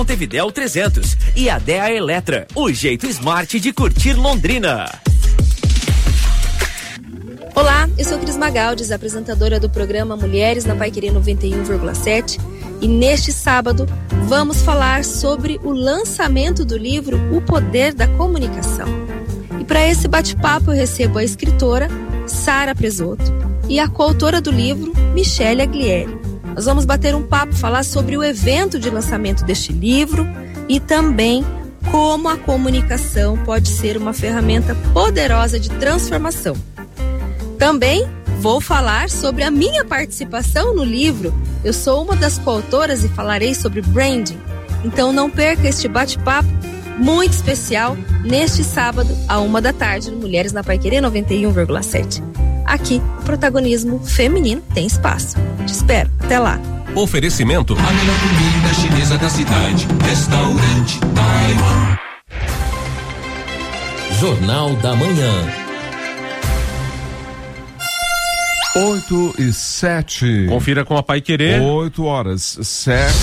Montevidéu 300 e a DEA Eletra, o jeito smart de curtir Londrina. Olá, eu sou Cris Magaldes, apresentadora do programa Mulheres na Paiquerê 91,7, e neste sábado vamos falar sobre o lançamento do livro O Poder da Comunicação. E para esse bate-papo eu recebo a escritora Sara Presoto e a coautora do livro, Michele Aglieri. Nós vamos bater um papo, falar sobre o evento de lançamento deste livro e também como a comunicação pode ser uma ferramenta poderosa de transformação. Também vou falar sobre a minha participação no livro. Eu sou uma das coautoras e falarei sobre branding. Então não perca este bate-papo muito especial neste sábado, à 13h, no Mulheres na Paiquerê 91,7. Aqui, o protagonismo feminino tem espaço. Te espero. Até lá. Oferecimento: a melhor comida chinesa da cidade. Restaurante Taiwan. Jornal da Manhã. 8h07. Confira com a Paiquerê. 8h07.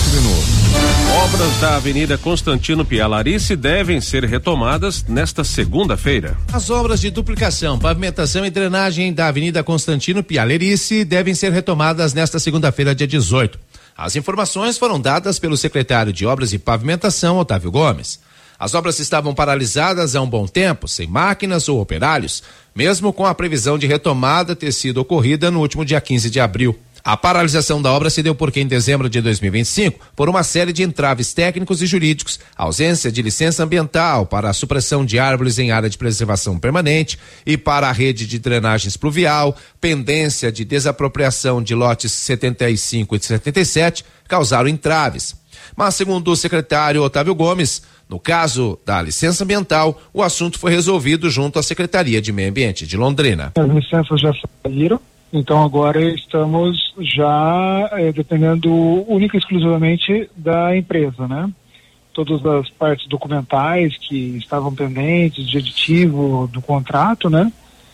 Obras da Avenida Constantino Pialarice devem ser retomadas nesta segunda-feira. As obras de duplicação, pavimentação e drenagem da Avenida Constantino Pialarice devem ser retomadas nesta segunda-feira, dia 18. As informações foram dadas pelo secretário de Obras e Pavimentação, Otávio Gomes. As obras estavam paralisadas há um bom tempo, sem máquinas ou operários, mesmo com a previsão de retomada ter sido ocorrida no último dia 15 de abril. A paralisação da obra se deu porque em dezembro de 2025, por uma série de entraves técnicos e jurídicos, ausência de licença ambiental para a supressão de árvores em área de preservação permanente e para a rede de drenagens pluvial, pendência de desapropriação de lotes 75 e 77, causaram entraves. Mas, segundo o secretário Otávio Gomes, no caso da licença ambiental, o assunto foi resolvido junto à Secretaria de Meio Ambiente de Londrina. As licenças já saíram, então agora estamos já dependendo única e exclusivamente da empresa, né? Todas as partes documentais que estavam pendentes de aditivo do contrato, né?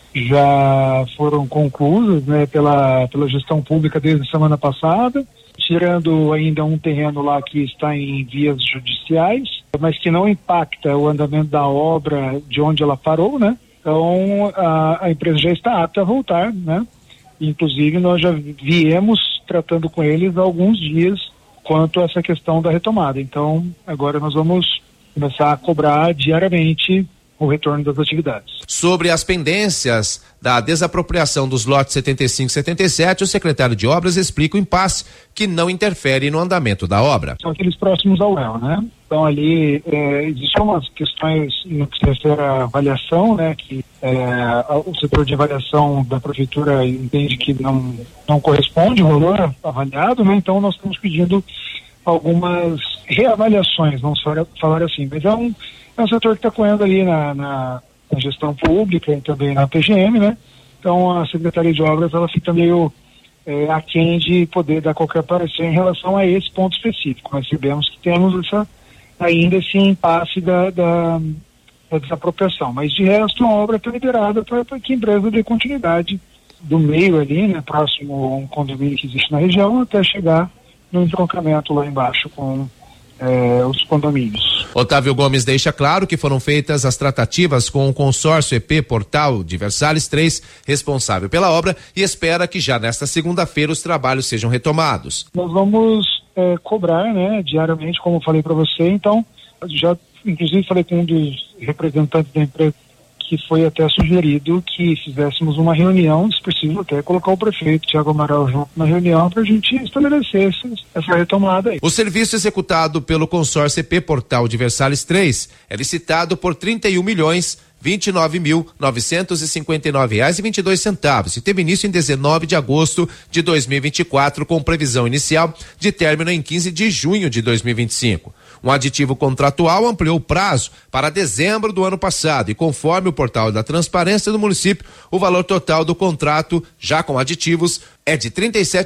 Já foram conclusas, né? Pela gestão pública desde a semana passada, tirando ainda um terreno lá que está em vias judiciais, mas que não impacta o andamento da obra de onde ela parou, né? Então a empresa já está apta a voltar, né? Inclusive nós já viemos tratando com eles há alguns dias quanto a essa questão da retomada. Então agora nós vamos começar a cobrar diariamente o retorno das atividades. Sobre as pendências da desapropriação dos lotes 75 e 77, o secretário de Obras explica o impasse que não interfere no andamento da obra. São aqueles próximos ao léu, né? Então ali existem umas questões no que se refere à avaliação, né? Que o setor de avaliação da prefeitura entende que não corresponde o valor avaliado, né? Então nós estamos pedindo algumas reavaliações, vamos falar assim, mas é um setor que está correndo ali na gestão pública e também na PGM, né? Então a Secretaria de Obras ela fica meio aquém de poder dar qualquer parecer em relação a esse ponto específico. Nós sabemos que temos ainda esse impasse da desapropriação, mas de resto a obra está liberada para que a empresa dê continuidade do meio ali, né? Próximo a um condomínio que existe na região, até chegar no entroncamento lá embaixo com os condomínios. Otávio Gomes deixa claro que foram feitas as tratativas com o consórcio EP Portal de Versalhes 3, responsável pela obra, e espera que já nesta segunda-feira os trabalhos sejam retomados. Nós vamos cobrar, né, diariamente, como eu falei para você. Então, já inclusive falei com um dos representantes da empresa que foi até sugerido que fizéssemos uma reunião, se possível até colocar o prefeito Thiago Amaral junto na reunião para a gente estabelecer essa retomada aí. O serviço executado pelo consórcio EP Portal de Versalhes 3 é licitado por R$31.959,22 e teve início em 19 de agosto de 2024, com previsão inicial de término em 15 de junho de 2025. Um aditivo contratual ampliou o prazo para dezembro do ano passado e, conforme o portal da Transparência do município, o valor total do contrato, já com aditivos, é de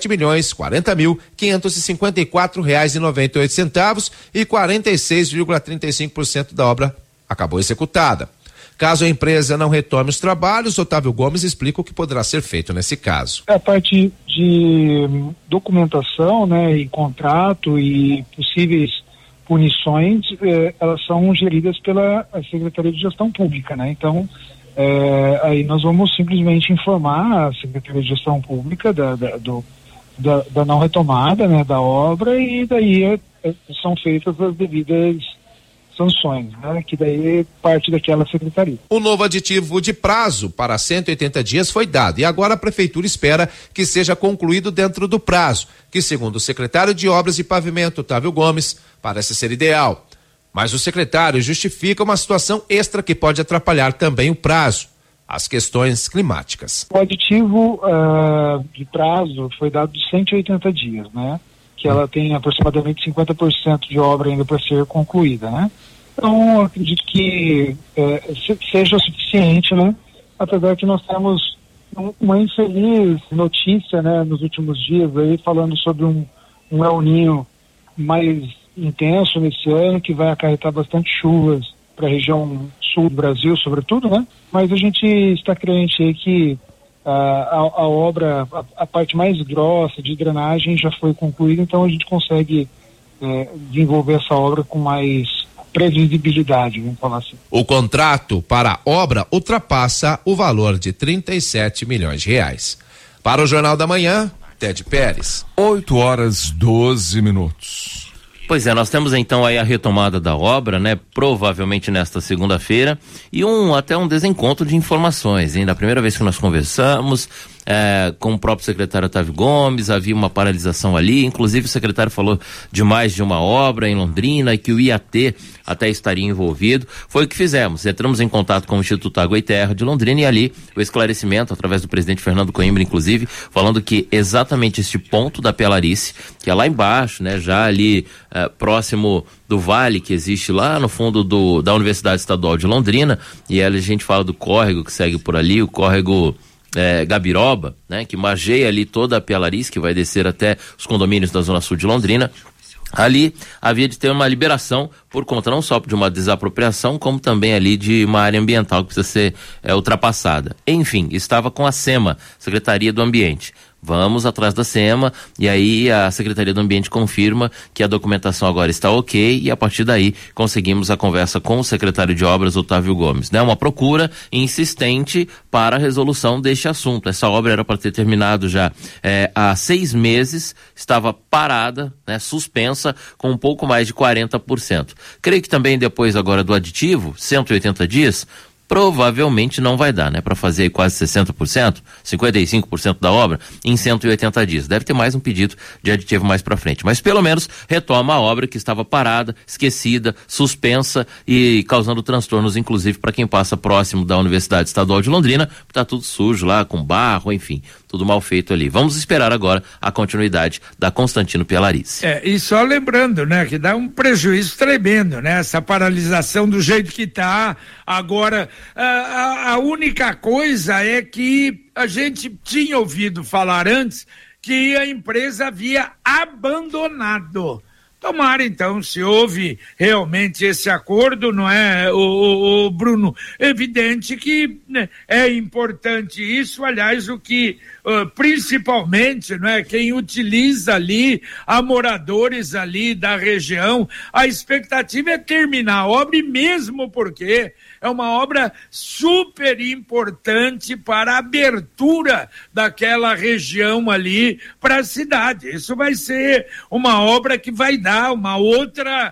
R$37.554,98 e 46,35% da obra acabou executada. Caso a empresa não retome os trabalhos, Otávio Gomes explica o que poderá ser feito nesse caso. A parte de documentação, né, e contrato e possíveis punições, elas são geridas pela Secretaria de Gestão Pública, né? Então, aí nós vamos simplesmente informar a Secretaria de Gestão Pública da não retomada, né, da obra, e daí são feitas as devidas sanções, né, que daí parte daquela secretaria. O novo aditivo de prazo para 180 dias foi dado e agora a prefeitura espera que seja concluído dentro do prazo, que segundo o secretário de Obras e Pavimento, Otávio Gomes, parece ser ideal. Mas o secretário justifica uma situação extra que pode atrapalhar também o prazo: as questões climáticas. O aditivo de prazo foi dado de 180 dias, né? Que ela tem aproximadamente 50% de obra ainda para ser concluída, né? Então, acredito que seja o suficiente, né? Apesar que nós temos uma infeliz notícia, né, nos últimos dias aí, falando sobre um El Niño mais intenso nesse ano, que vai acarretar bastante chuvas para a região sul do Brasil, sobretudo, né? Mas a gente está crente aí que a obra, a parte mais grossa de drenagem já foi concluída, então a gente consegue desenvolver essa obra com mais previsibilidade, vamos falar assim. O contrato para a obra ultrapassa o valor de 37 milhões de reais. Para o Jornal da Manhã, Ted Pérez. 8h12. Pois é, nós temos então aí a retomada da obra, né? Provavelmente nesta segunda-feira, e até um desencontro de informações, hein? Da primeira vez que nós conversamos com o próprio secretário Otávio Gomes, havia uma paralisação ali, inclusive o secretário falou de mais de uma obra em Londrina e que o IAT até estaria envolvido. Foi o que fizemos, entramos em contato com o Instituto Água e Terra de Londrina e ali o esclarecimento através do presidente Fernando Coimbra, inclusive, falando que exatamente este ponto da Pelarice, que é lá embaixo, né, já ali próximo do vale que existe lá no fundo da Universidade Estadual de Londrina, e ali a gente fala do córrego que segue por ali, o córrego Gabiroba, né, que margeia ali toda a Pelarice, que vai descer até os condomínios da Zona Sul de Londrina. Ali havia de ter uma liberação por conta não só de uma desapropriação, como também ali de uma área ambiental que precisa ser ultrapassada. Enfim, estava com a SEMA, Secretaria do Ambiente. Vamos atrás da SEMA e aí a Secretaria do Ambiente confirma que a documentação agora está ok e a partir daí conseguimos a conversa com o secretário de Obras, Otávio Gomes, né? Uma procura insistente para a resolução deste assunto. Essa obra era para ter terminado já há 6 meses, estava parada, né? Suspensa com um pouco mais de 40%. Creio que também depois agora do aditivo, 180 dias, provavelmente não vai dar, né? Para fazer quase 60%, 55% da obra em 180 dias. Deve ter mais um pedido de aditivo mais para frente. Mas pelo menos retoma a obra que estava parada, esquecida, suspensa e causando transtornos, inclusive para quem passa próximo da Universidade Estadual de Londrina, tá tudo sujo lá, com barro, enfim, tudo mal feito ali. Vamos esperar agora a continuidade da Constantino Pelarice. E só lembrando, né, que dá um prejuízo tremendo, né? Essa paralisação do jeito que tá agora. A única coisa é que a gente tinha ouvido falar antes que a empresa havia abandonado. Tomara, então, se houve realmente esse acordo, não é, o Bruno? Evidente que, né, é importante isso, aliás, o que principalmente, não é, quem utiliza ali, a moradores ali da região, a expectativa é terminar a obra, e mesmo porque é uma obra super importante para a abertura daquela região ali para a cidade. Isso vai ser uma obra que vai dar uma outra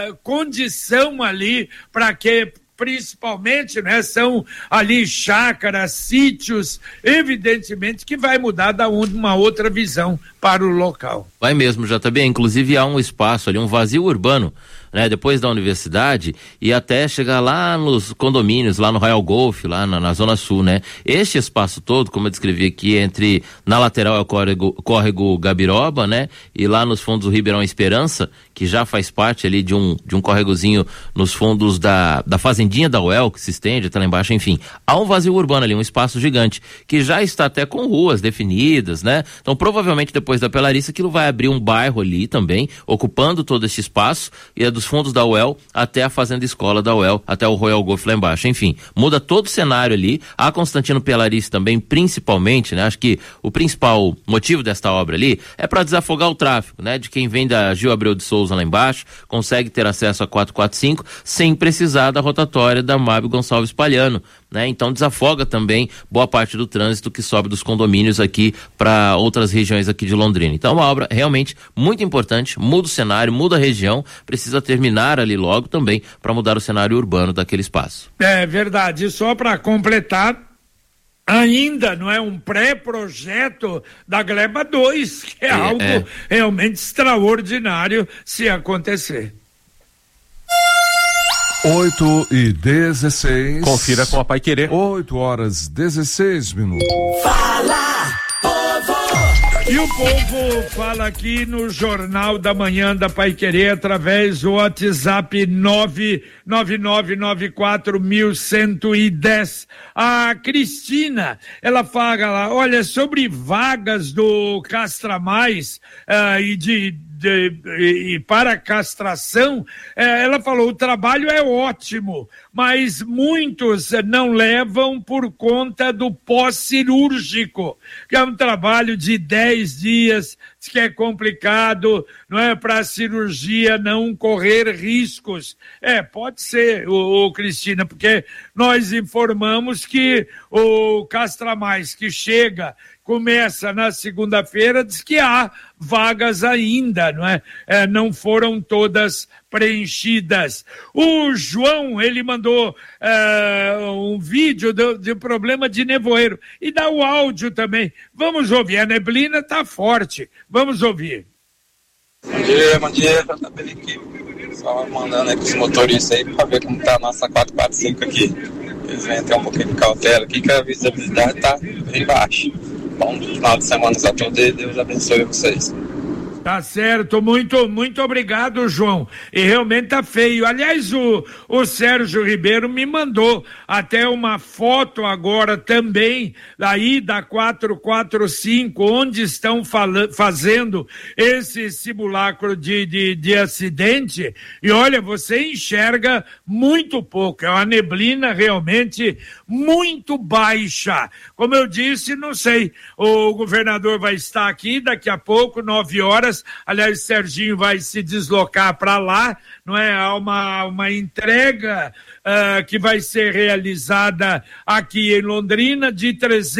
condição ali para que, principalmente, né, são ali chácaras, sítios, evidentemente que vai mudar uma outra visão para o local. Vai mesmo, JB, inclusive há um espaço ali, um vazio urbano, né, depois da universidade e até chegar lá nos condomínios, lá no Royal Golf, lá na Zona Sul, né? Este espaço todo, como eu descrevi aqui, na lateral é o córrego Gabiroba, né? E lá nos fundos do Ribeirão Esperança, que já faz parte ali de um córregozinho nos fundos da fazendinha da UEL, que se estende até lá embaixo, enfim. Há um vazio urbano ali, um espaço gigante, que já está até com ruas definidas, né? Então, provavelmente, depois da Pelarice, aquilo vai abrir um bairro ali também, ocupando todo esse espaço, e é do dos fundos da UEL até a Fazenda Escola da UEL, até o Royal Golf lá embaixo. Enfim, muda todo o cenário ali. A Constantino Pialarice também, principalmente, né? Acho que o principal motivo desta obra ali é para desafogar o tráfego, né? De quem vem da Gil Abreu de Souza lá embaixo, consegue ter acesso a 445 sem precisar da rotatória da Mábio Gonçalves Palhano, né? Então desafoga também boa parte do trânsito que sobe dos condomínios aqui para outras regiões aqui de Londrina. Então é uma obra realmente muito importante, muda o cenário, muda a região, precisa terminar ali logo também para mudar o cenário urbano daquele espaço. É verdade, só para completar, ainda não é um pré-projeto da Gleba 2, que é algo realmente extraordinário se acontecer. 8h16. Confira com a Paiquerê. 8h16. Fala, povo! E o povo fala aqui no Jornal da Manhã da Paiquerê através do WhatsApp 999941110. A Cristina, ela fala lá, olha, sobre vagas do Castra Mais e para castração, ela falou, o trabalho é ótimo, mas muitos não levam por conta do pós-cirúrgico, que é um trabalho de 10 dias, que é complicado, não é, para a cirurgia não correr riscos. Pode ser, Cristina, porque nós informamos que o Castra Mais que começa na segunda-feira, diz que há vagas ainda, não é? Não foram todas preenchidas. O João, ele mandou um vídeo de problema de nevoeiro e dá o áudio também. Vamos ouvir, a neblina tá forte. Vamos ouvir. Bom dia, JB. Só mandando aí pros motoristas aí pra ver como tá a nossa 445 aqui. Eles vêm ter um pouquinho de cautela aqui, que a visibilidade tá bem baixa. Bom final de semana a todos e Deus abençoe vocês. Tá certo, muito obrigado, João. E realmente tá feio. Aliás, o Sérgio Ribeiro me mandou até uma foto agora também, daí da 445, onde estão fazendo esse simulacro de acidente. E olha, você enxerga muito pouco. É uma neblina realmente muito baixa. Como eu disse, não sei, o governador vai estar aqui daqui a pouco, 9h. Aliás, Serginho vai se deslocar para lá, não é? Há uma entrega que vai ser realizada aqui em Londrina de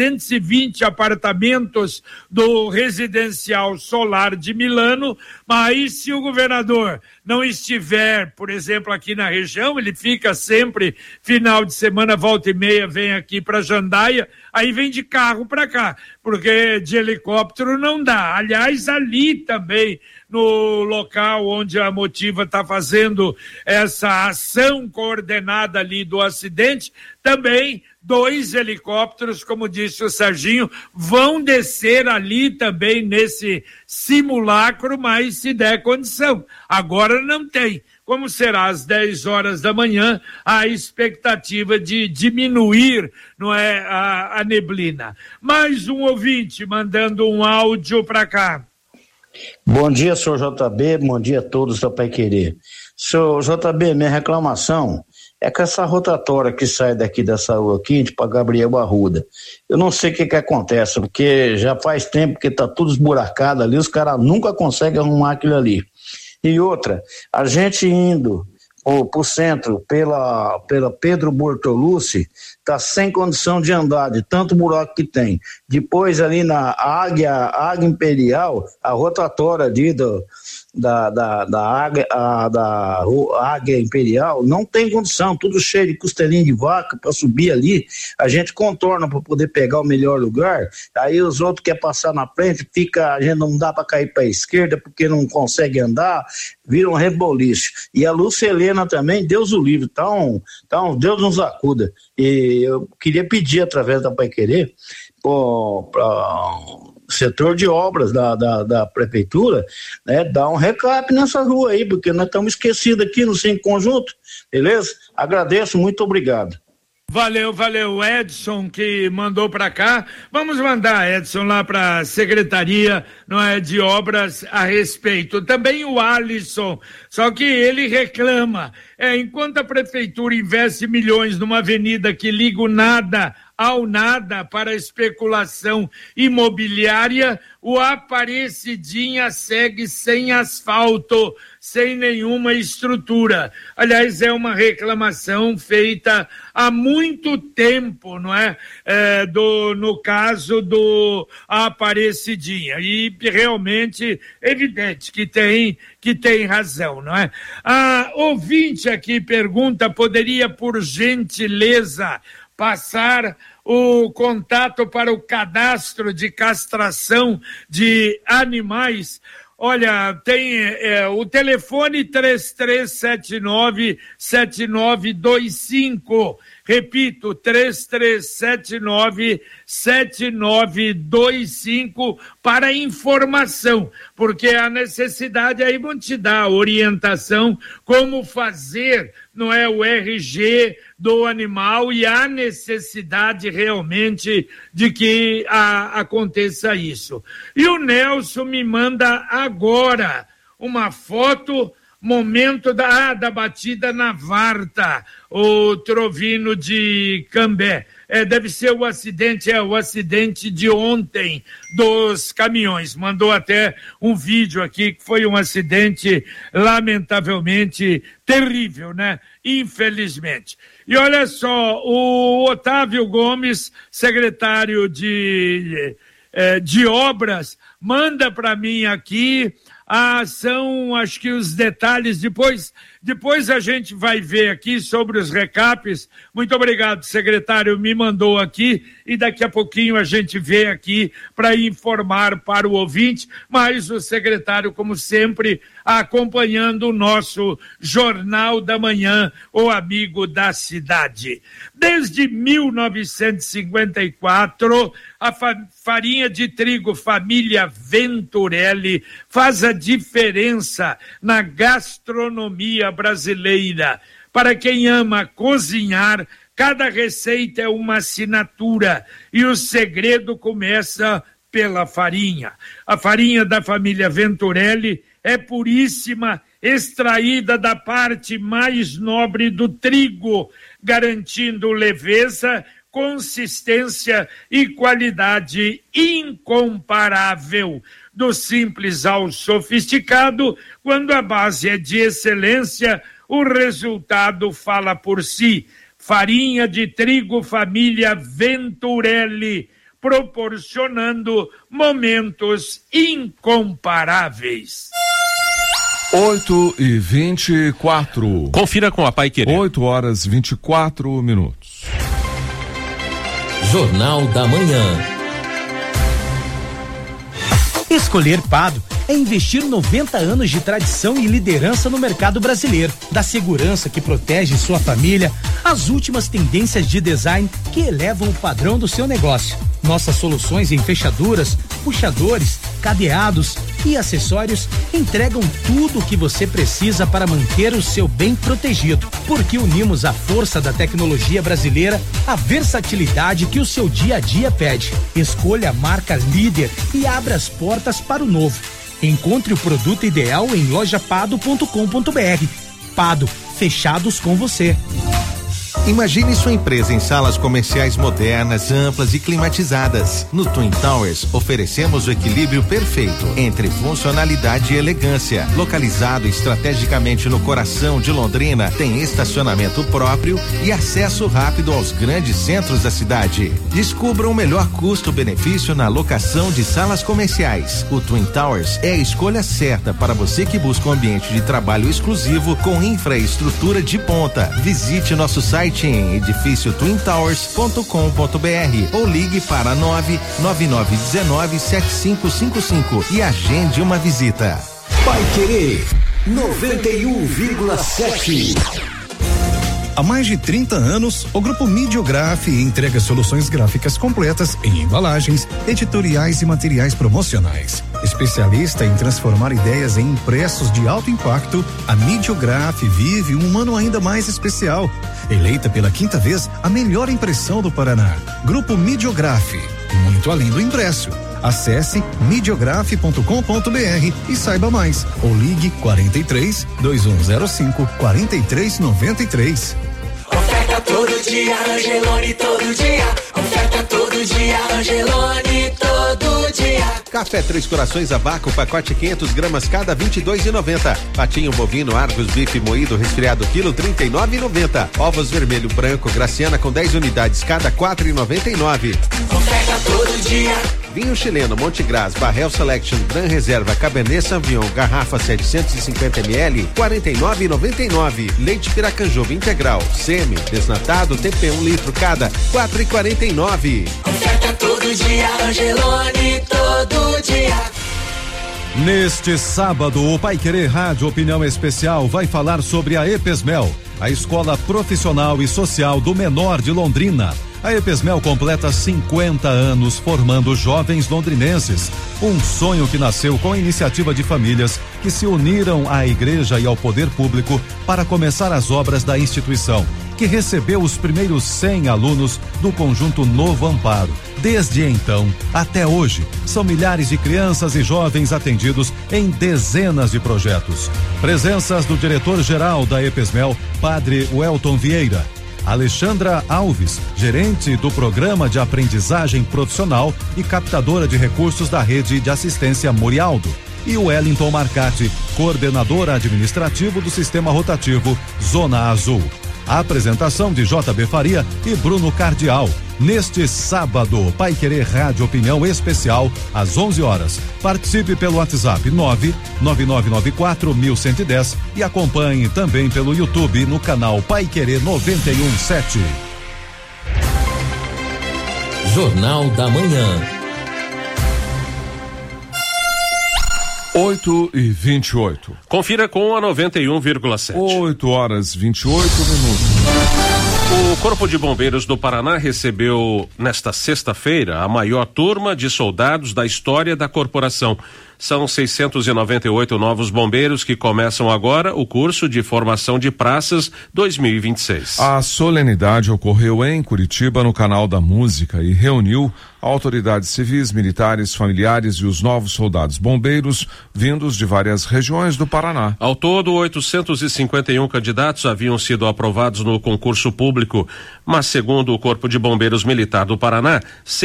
320 apartamentos do residencial solar de Milano, mas se o governador não estiver, por exemplo, aqui na região, ele fica sempre final de semana, volta e meia, vem aqui para Jandaia, aí vem de carro para cá, porque de helicóptero não dá. Aliás, ali também, no local onde a Motiva está fazendo essa ação coordenada ali do acidente, também 2 helicópteros, como disse o Serginho, vão descer ali também nesse simulacro, mas se der condição. Agora não tem. Como será às 10h da manhã, a expectativa de diminuir, não é, a neblina. Mais um ouvinte mandando um áudio para cá. Bom dia, senhor JB, bom dia a todos da Paiquerê. Senhor JB, minha reclamação é com essa rotatória que sai daqui dessa rua aqui para Gabriel Arruda. Eu não sei o que acontece, porque já faz tempo que tá tudo esburacado ali, os caras nunca conseguem arrumar aquilo ali. E outra, a gente indo pro centro pela Pedro Bortolucci, tá sem condição de andar, de tanto buraco que tem. Depois ali na Águia Imperial, a rotatória ali da Águia Imperial não tem condição, tudo cheio de costelinha de vaca para subir ali, a gente contorna para poder pegar o melhor lugar, aí os outros querem passar na frente, a gente não dá para cair para a esquerda porque não consegue andar, vira um reboliço. E a Lúcia Helena também, Deus o livre, então Deus nos acuda. E eu queria pedir através da Paiquerê para setor de obras da prefeitura, né, dar um recap nessa rua aí, porque nós estamos esquecidos aqui no Sem Conjunto, beleza? Agradeço, muito obrigado. Valeu, Edson, que mandou para cá. Vamos mandar, Edson, lá para a Secretaria, não é, de Obras a respeito. Também o Alisson Só que ele reclama, enquanto a prefeitura investe milhões numa avenida que liga o nada ao nada para especulação imobiliária, o Aparecidinha segue sem asfalto, sem nenhuma estrutura. Aliás, é uma reclamação feita há muito tempo, não é? No caso do Aparecidinha. E realmente evidente que tem razão, não é? A ouvinte aqui pergunta, poderia, por gentileza, passar o contato para o cadastro de castração de animais? Olha, tem o telefone 3379-7925. Repito, 3379-7925 para informação, porque a necessidade aí vão te dar orientação como fazer, não é, o RG do animal e a necessidade realmente de que aconteça isso. E o Nelson me manda agora uma foto, momento da batida na Varta, o Trovino de Cambé. Deve ser o acidente de ontem dos caminhões. Mandou até um vídeo aqui, que foi um acidente lamentavelmente terrível, né? Infelizmente. E olha só, o Otávio Gomes, secretário de obras, manda para mim aqui são, acho que os detalhes, depois a gente vai ver aqui sobre os recaps. Muito obrigado, secretário, me mandou aqui e daqui a pouquinho a gente vê aqui para informar para o ouvinte, mas o secretário, como sempre, acompanhando o nosso Jornal da Manhã, o Amigo da Cidade. Desde 1954, a farinha de trigo família Venturelli faz a diferença na gastronomia brasileira. Para quem ama cozinhar, cada receita é uma assinatura e o segredo começa pela farinha. A farinha da família Venturelli é puríssima, extraída da parte mais nobre do trigo, garantindo leveza, consistência e qualidade incomparável. Do simples ao sofisticado, quando a base é de excelência, o resultado fala por si. Farinha de trigo família Venturelli, proporcionando momentos incomparáveis. 8h24. Confira com a Paiquerê. 8h24. Jornal da Manhã. Escolher Pado é investir 90 anos de tradição e liderança no mercado brasileiro. Da segurança que protege sua família, às últimas tendências de design que elevam o padrão do seu negócio. Nossas soluções em fechaduras, puxadores, cadeados e acessórios entregam tudo o que você precisa para manter o seu bem protegido, porque unimos a força da tecnologia brasileira à versatilidade que o seu dia a dia pede. Escolha a marca líder e abra as portas para o novo. Encontre o produto ideal em lojapado.com.br. Pado, fechados com você. Imagine sua empresa em salas comerciais modernas, amplas e climatizadas. No Twin Towers, oferecemos o equilíbrio perfeito entre funcionalidade e elegância. Localizado estrategicamente no coração de Londrina, tem estacionamento próprio e acesso rápido aos grandes centros da cidade. Descubra o melhor custo-benefício na locação de salas comerciais. O Twin Towers é a escolha certa para você que busca um ambiente de trabalho exclusivo com infraestrutura de ponta. Visite nosso site em edifício twintowers.com.br ou ligue para 99919-7555 e agende uma visita. Paiquerê 91,7. Há mais de 30 anos, o Grupo Midiograf entrega soluções gráficas completas em embalagens, editoriais e materiais promocionais. Especialista em transformar ideias em impressos de alto impacto, a Midiograf vive um ano ainda mais especial. Eleita pela 5ª vez a melhor impressão do Paraná. Grupo Midiograf, muito além do impresso. Acesse midiograf.com.br e saiba mais. Ou ligue 43 2105 4393. Oferta todo dia, Angelone todo dia. Oferta todo dia, Angelone todo dia. Café Três Corações a vácuo, pacote 500 gramas cada, 22,90. Patinho bovino, Argos, bife moído, resfriado, quilo, 39,90. Ovos vermelho branco, Graciana com 10 unidades cada, 4,99. Oferta todo dia. Vinho chileno, Montegras, Barrel Selection, Gran Reserva, Cabernet Sauvignon, garrafa 750 ml, 49,99. Leite Piracanjuba integral, semi, desnatado, TP 1 litro cada, 4,49. Oferta todo dia, Angelone todo dia. Neste sábado, o Paiquerê Rádio Opinião Especial vai falar sobre a EPESMEL, a Escola Profissional e Social do Menor de Londrina. A EPESMEL completa 50 anos formando jovens londrinenses. Um sonho que nasceu com a iniciativa de famílias que se uniram à igreja e ao poder público para começar as obras da instituição, que recebeu os primeiros 100 alunos do conjunto Novo Amparo. Desde então, até hoje, são milhares de crianças e jovens atendidos em dezenas de projetos. Presenças do diretor-geral da EPESMEL, Padre Welton Vieira, Alexandra Alves, gerente do Programa de Aprendizagem Profissional e captadora de recursos da Rede de Assistência Morialdo, e o Wellington Marcati, coordenador administrativo do Sistema Rotativo Zona Azul. A apresentação de JB Faria e Bruno Cardial. Neste sábado, Paiquerê Rádio Opinião Especial, às 11 horas. Participe pelo WhatsApp 99994-1110 e acompanhe também pelo YouTube no canal Paiquerê 91.7. Jornal da Manhã. 8h28. Confira com a 91,7. 8h28 minutos. O Corpo de Bombeiros do Paraná recebeu nesta sexta-feira a maior turma de soldados da história da corporação. São 698 novos bombeiros que começam agora o curso de formação de praças 2026. A solenidade ocorreu em Curitiba, no Canal da Música, e reuniu autoridades civis, militares, familiares e os novos soldados bombeiros vindos de várias regiões do Paraná. Ao todo, 851 candidatos haviam sido aprovados no concurso público, mas segundo o Corpo de Bombeiros Militar do Paraná,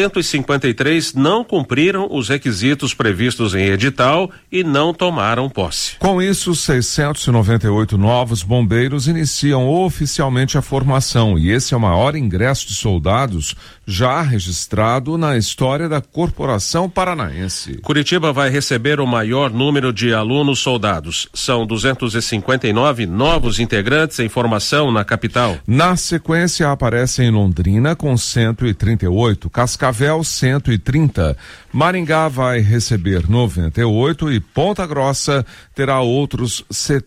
153 não cumpriram os requisitos previstos em edital e não tomaram posse. Com isso, 698 novos bombeiros iniciam oficialmente a formação, e esse é o maior ingresso de soldados já registrado na história da corporação paranaense. Curitiba vai receber o maior número de alunos soldados. São 259 novos integrantes em formação na capital. Na sequência, aparecem Londrina com 138, Cascavel 130, Maringá vai receber 98 e Ponta Grossa terá outros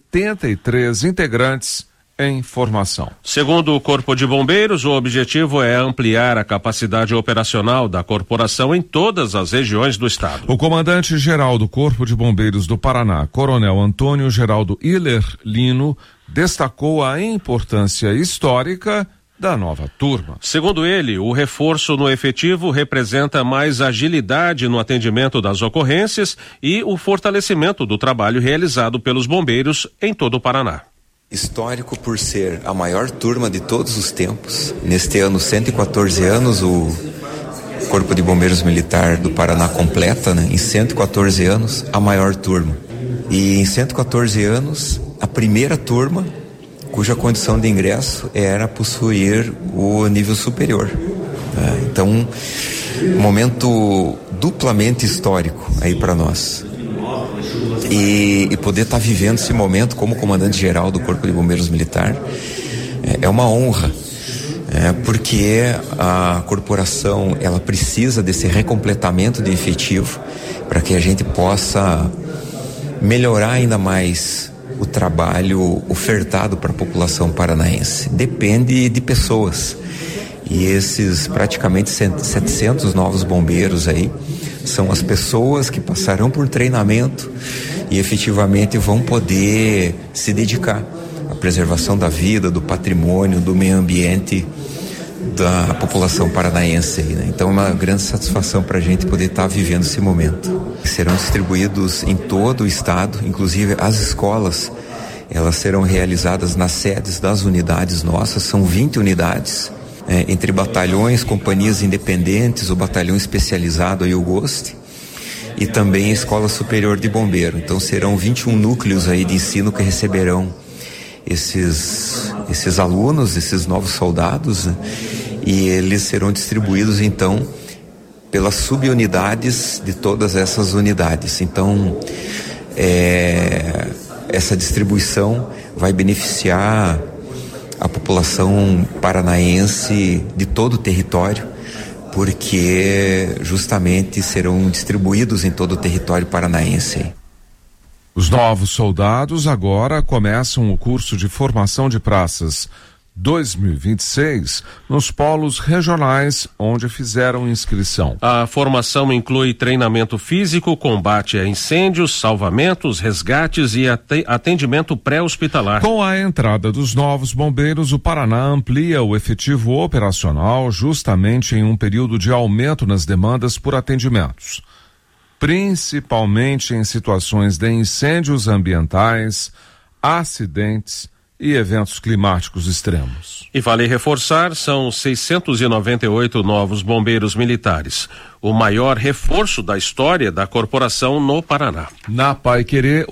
73 integrantes em formação. Segundo o Corpo de Bombeiros, o objetivo é ampliar a capacidade operacional da corporação em todas as regiões do estado. O comandante-geral do Corpo de Bombeiros do Paraná, Coronel Antônio Geraldo Hiller Lino, destacou a importância histórica da nova turma. Segundo ele, o reforço no efetivo representa mais agilidade no atendimento das ocorrências e o fortalecimento do trabalho realizado pelos bombeiros em todo o Paraná. Histórico por ser a maior turma de todos os tempos. Neste ano, 114 anos, o Corpo de Bombeiros Militar do Paraná completa, em 114 anos, a maior turma. E em 114 anos, a primeira turma cuja condição de ingresso era possuir o nível superior. Então, um momento duplamente histórico aí para nós. E poder estar vivendo esse momento como comandante-geral do Corpo de Bombeiros Militar é uma honra, porque a corporação ela precisa desse recompletamento de efetivo para que a gente possa melhorar ainda mais o trabalho ofertado para a população paranaense. Depende de pessoas, e esses praticamente 700 novos bombeiros aí são as pessoas que passarão por treinamento e efetivamente vão poder se dedicar à preservação da vida, do patrimônio, do meio ambiente da população paranaense aí, né? Então é uma grande satisfação para a gente poder estar vivendo esse momento. Serão distribuídos em todo o estado, inclusive as escolas, elas serão realizadas nas sedes das unidades nossas, são 20 unidades, entre batalhões, companhias independentes, o batalhão especializado aí, o GOST, e também a Escola Superior de Bombeiro. Então serão 21 núcleos aí de ensino que receberão esses alunos, esses novos soldados, né? E eles serão distribuídos então pelas subunidades de todas essas unidades. Então essa distribuição vai beneficiar a população paranaense de todo o território, porque justamente serão distribuídos em todo o território paranaense. Os novos soldados agora começam o curso de formação de praças 2026 nos polos regionais onde fizeram inscrição. A formação inclui treinamento físico, combate a incêndios, salvamentos, resgates e atendimento pré-hospitalar. Com a entrada dos novos bombeiros, o Paraná amplia o efetivo operacional justamente em um período de aumento nas demandas por atendimentos, principalmente em situações de incêndios ambientais, acidentes e eventos climáticos extremos. E vale reforçar, são 698 novos bombeiros militares, o maior reforço da história da corporação no Paraná. Na Paiquerê,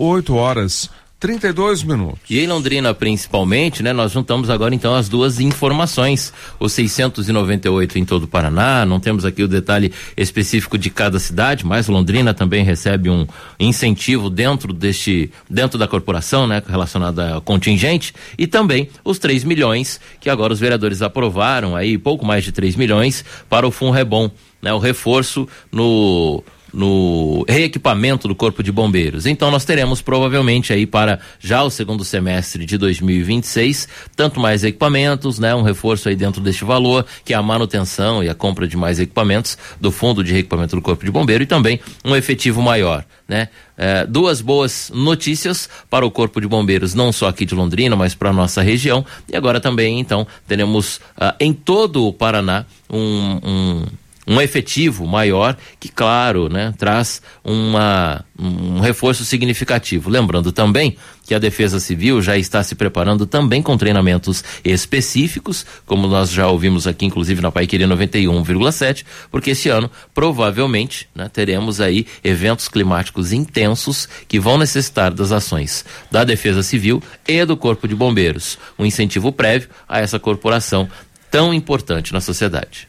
8h32. E em Londrina, principalmente, né, nós juntamos agora então as duas informações, os 698 em todo o Paraná. Não temos aqui o detalhe específico de cada cidade, mas Londrina também recebe um incentivo dentro da corporação, né, relacionado ao contingente, e também os 3 milhões que agora os vereadores aprovaram, aí pouco mais de 3 milhões para o FUNREBOM, né, o reforço no reequipamento do Corpo de Bombeiros. Então nós teremos provavelmente aí para já o segundo semestre de 2026, tanto mais equipamentos, né? Um reforço aí dentro deste valor, que é a manutenção e a compra de mais equipamentos do Fundo de Reequipamento do Corpo de Bombeiro, e também um efetivo maior, né? Duas boas notícias para o Corpo de Bombeiros, não só aqui de Londrina, mas para a nossa região. E agora também, então, teremos em todo o Paraná um efetivo maior que, claro, né, traz um reforço significativo. Lembrando também que a Defesa Civil já está se preparando também com treinamentos específicos, como nós já ouvimos aqui, inclusive na Paiquerê 91,7, porque esse ano, provavelmente, né, teremos aí eventos climáticos intensos que vão necessitar das ações da Defesa Civil e do Corpo de Bombeiros. Um incentivo prévio a essa corporação tão importante na sociedade.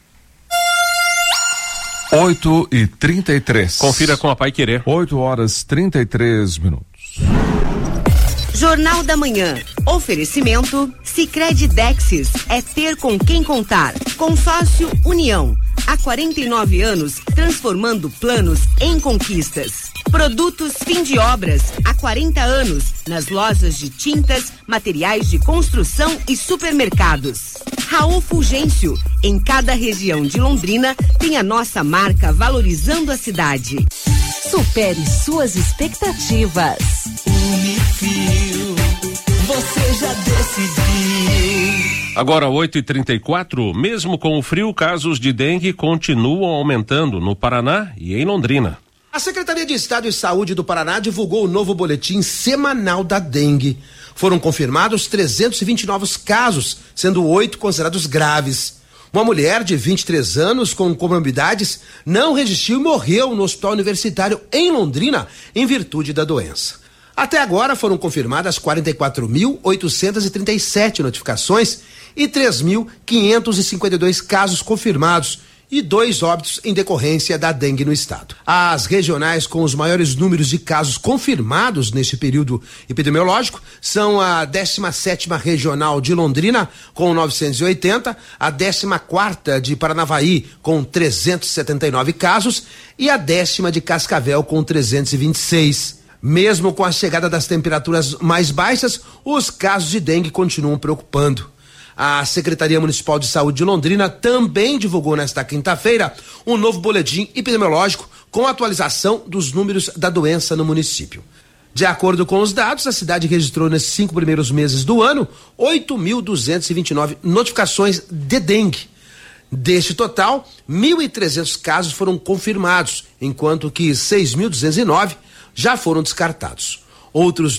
8h33. Confira com a Paiquerê. 8h33. Jornal da Manhã. Oferecimento Sicredi Dexis. É ter com quem contar. Consórcio União. Há 49 anos, transformando planos em conquistas. Produtos Fim de Obras. Há 40 anos, nas lojas de tintas, materiais de construção e supermercados. Raul Fulgêncio. Em cada região de Londrina tem a nossa marca valorizando a cidade. Supere suas expectativas. Unifil, você já decidiu. Agora 8h34, mesmo com o frio, casos de dengue continuam aumentando no Paraná e em Londrina. A Secretaria de Estado de Saúde do Paraná divulgou o novo boletim semanal da dengue. Foram confirmados 320 novos casos, sendo 8 considerados graves. Uma mulher de 23 anos com comorbidades não resistiu e morreu no Hospital Universitário em Londrina em virtude da doença. Até agora foram confirmadas 44.837 notificações e 3.552 casos confirmados e 2 óbitos em decorrência da dengue no estado. As regionais com os maiores números de casos confirmados neste período epidemiológico são a 17ª Regional de Londrina, com 980, a 14ª de Paranavaí, com 379 casos, e a 10ª de Cascavel, com 326. Mesmo com a chegada das temperaturas mais baixas, os casos de dengue continuam preocupando. A Secretaria Municipal de Saúde de Londrina também divulgou nesta quinta-feira um novo boletim epidemiológico com atualização dos números da doença no município. De acordo com os dados, a cidade registrou nesses 5 primeiros meses do ano 8.229 notificações de dengue. Deste total, 1.300 casos foram confirmados, enquanto que 6.209 já foram descartados. Outros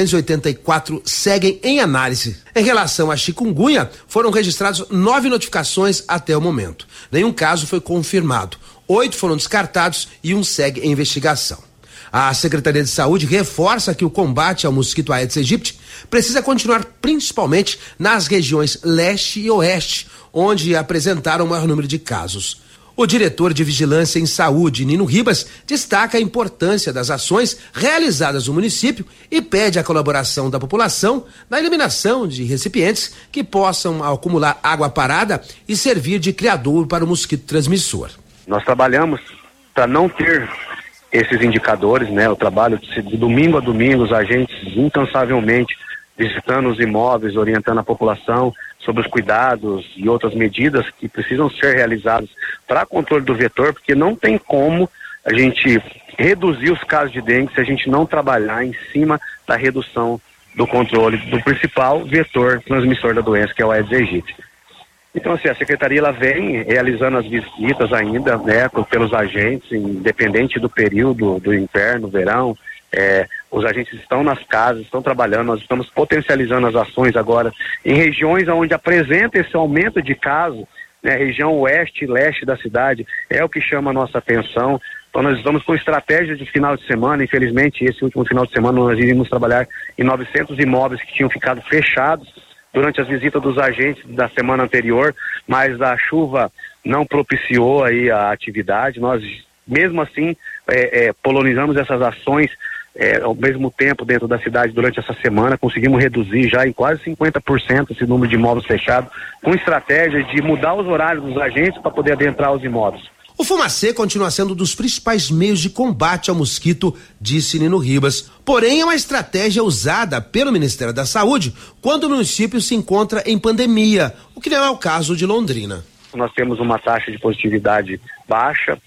984 seguem em análise. Em relação à chikungunya, foram registrados 9 notificações até o momento. Nenhum caso foi confirmado. 8 foram descartados e 1 segue em investigação. A Secretaria de Saúde reforça que o combate ao mosquito Aedes aegypti precisa continuar principalmente nas regiões leste e oeste, onde apresentaram o maior número de casos. O diretor de Vigilância em Saúde, Nino Ribas, destaca a importância das ações realizadas no município e pede a colaboração da população na eliminação de recipientes que possam acumular água parada e servir de criadouro para o mosquito transmissor. Nós trabalhamos para não ter esses indicadores, né? O trabalho de domingo a domingo, os agentes incansavelmente visitando os imóveis, orientando a população sobre os cuidados e outras medidas que precisam ser realizadas para controle do vetor, porque não tem como a gente reduzir os casos de dengue se a gente não trabalhar em cima da redução do controle do principal vetor transmissor da doença, que é o Aedes aegypti. Então, assim, a Secretaria ela vem realizando as visitas ainda, né, pelos agentes, independente do período, do inverno, verão. Os agentes estão nas casas, estão trabalhando, nós estamos potencializando as ações agora em regiões onde apresenta esse aumento de casos, né, região oeste e leste da cidade, é o que chama a nossa atenção. Então nós estamos com estratégia de final de semana, infelizmente esse último final de semana nós iríamos trabalhar em 900 imóveis que tinham ficado fechados durante as visitas dos agentes da semana anterior, mas a chuva não propiciou aí a atividade. Nós mesmo assim polonizamos essas ações ao mesmo tempo dentro da cidade durante essa semana, conseguimos reduzir já em quase 50% esse número de imóveis fechados, com estratégia de mudar os horários dos agentes para poder adentrar os imóveis. O fumacê continua sendo um dos principais meios de combate ao mosquito, disse Nino Ribas. Porém, é uma estratégia usada pelo Ministério da Saúde quando o município se encontra em pandemia, o que não é o caso de Londrina. Nós temos uma taxa de positividade baixa.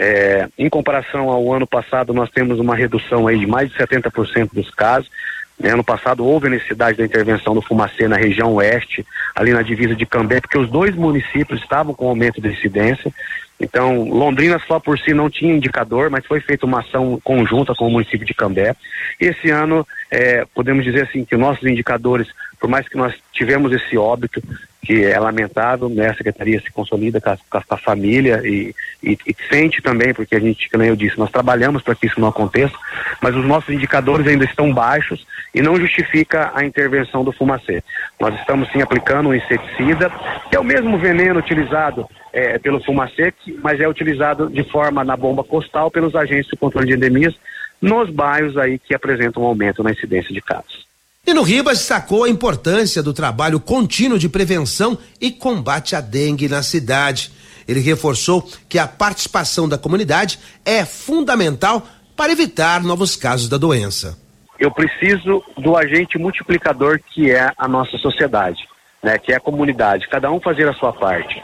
Em comparação ao ano passado, nós temos uma redução aí de mais de 70% dos casos. Ano passado houve a necessidade da intervenção do fumacê na região oeste, ali na divisa de Cambé, porque os dois municípios estavam com aumento de incidência. Então, Londrina só por si não tinha indicador, mas foi feita uma ação conjunta com o município de Cambé. Esse ano, podemos dizer assim, que nossos indicadores, por mais que nós tivemos esse óbito, que é lamentável, né? A Secretaria se consolida com a família e sente também, porque a gente, como eu disse, nós trabalhamos para que isso não aconteça, mas os nossos indicadores ainda estão baixos e não justifica a intervenção do fumacê. Nós estamos sim aplicando um inseticida, que é o mesmo veneno utilizado pelo fumacê, mas é utilizado de forma na bomba costal pelos agentes de controle de endemias nos bairros aí que apresentam um aumento na incidência de casos. Nino Ribas destacou a importância do trabalho contínuo de prevenção e combate à dengue na cidade. Ele reforçou que a participação da comunidade é fundamental para evitar novos casos da doença. Eu preciso do agente multiplicador que é a nossa sociedade, né, que é a comunidade, cada um fazer a sua parte.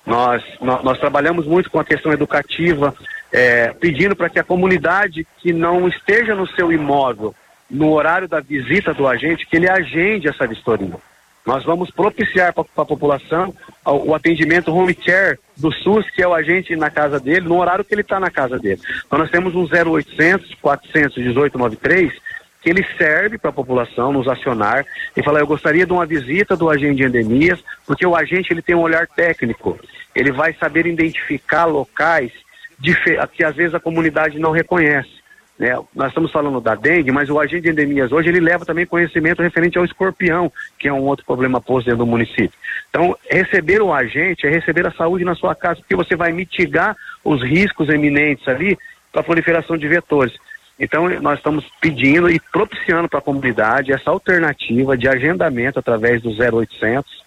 Nós trabalhamos muito com a questão educativa, pedindo para que a comunidade que não esteja no seu imóvel no horário da visita do agente, que ele agende essa vistoria. Nós vamos propiciar para a população o atendimento home care do SUS, que é o agente na casa dele, no horário que ele está na casa dele. Então nós temos um 0800 418 93, que ele serve para a população nos acionar e falar: eu gostaria de uma visita do agente de endemias, porque o agente ele tem um olhar técnico, ele vai saber identificar locais que às vezes a comunidade não reconhece. Nós estamos falando da dengue, mas o agente de endemias hoje ele leva também conhecimento referente ao escorpião, que é um outro problema posto dentro do município. Então, receber o agente é receber a saúde na sua casa, porque você vai mitigar os riscos eminentes ali para a proliferação de vetores. Então, nós estamos pedindo e propiciando para a comunidade essa alternativa de agendamento através do 0800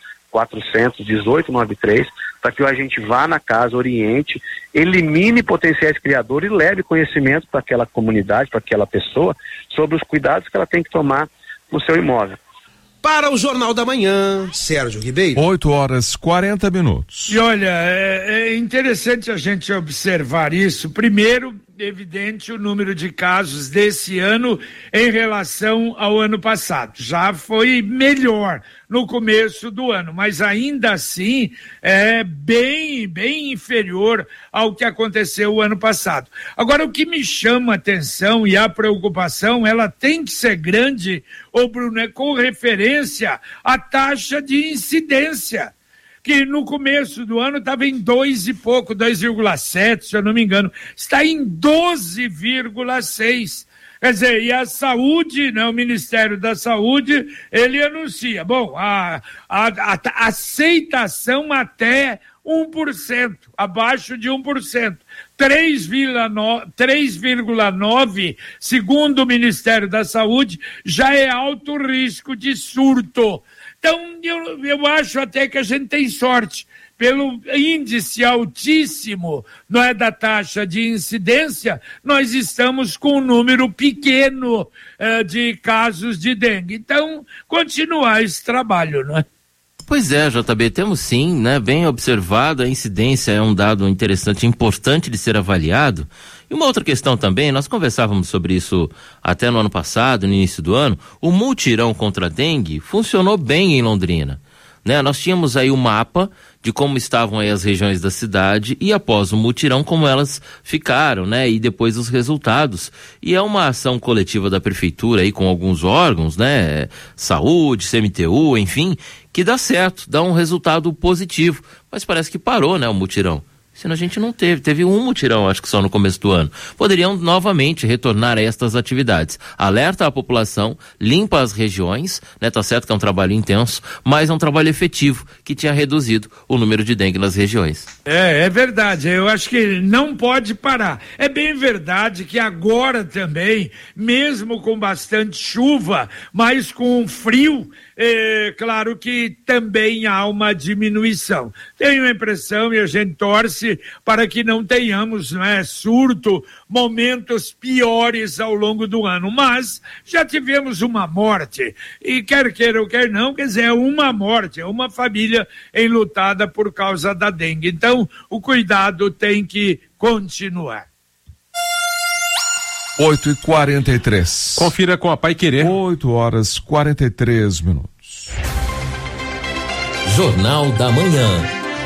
418 93, para que o agente vá na casa, oriente, elimine potenciais criadores e leve conhecimento para aquela comunidade, para aquela pessoa, sobre os cuidados que ela tem que tomar no seu imóvel. Para o Jornal da Manhã, Sérgio Ribeiro. 8h40. E olha, é interessante a gente observar isso. Primeiro, evidente o número de casos desse ano em relação ao ano passado. Já foi melhor no começo do ano, mas ainda assim é bem inferior ao que aconteceu o ano passado. Agora, o que me chama a atenção e a preocupação, ela tem que ser grande, Bruno, é com referência à taxa de incidência, que no começo do ano estava em 2 e pouco, 2,7, se eu não me engano, está em 12,6. Quer dizer, e a saúde, né, o Ministério da Saúde, ele anuncia, bom, a aceitação até 1%, abaixo de 1%. 3,9, segundo o Ministério da Saúde, já é alto risco de surto. Então, eu acho até que a gente tem sorte. Pelo índice altíssimo, não é, da taxa de incidência, nós estamos com um número pequeno de casos de dengue. Então, continuar esse trabalho, não é? Pois é, JB, temos sim, né? Bem observado, a incidência é um dado interessante, importante de ser avaliado. E uma outra questão também, nós conversávamos sobre isso até no ano passado, no início do ano, o mutirão contra a dengue funcionou bem em Londrina, né? Nós tínhamos aí o mapa de como estavam aí as regiões da cidade e após o mutirão como elas ficaram, né? E depois os resultados. E é uma ação coletiva da prefeitura aí com alguns órgãos, né? Saúde, CMTU, enfim, que dá certo, dá um resultado positivo. Mas parece que parou, né, o mutirão. Senão a gente não teve um mutirão, acho que só no começo do ano. Poderiam novamente retornar a estas atividades. Alerta a população, limpa as regiões, né? Tá certo que é um trabalho intenso, mas é um trabalho efetivo que tinha reduzido o número de dengue nas regiões. É verdade, eu acho que não pode parar. É bem verdade que agora também, mesmo com bastante chuva, mas com frio, claro que também há uma diminuição. Tenho a impressão e a gente torce para que não tenhamos, né, surto, momentos piores ao longo do ano, mas já tivemos uma morte e quer queira ou quer não, quer dizer, é uma morte, é uma família enlutada por causa da dengue. Então, o cuidado tem que continuar. 8h43. Confira com a Paiquerê. 8h43. Jornal da Manhã.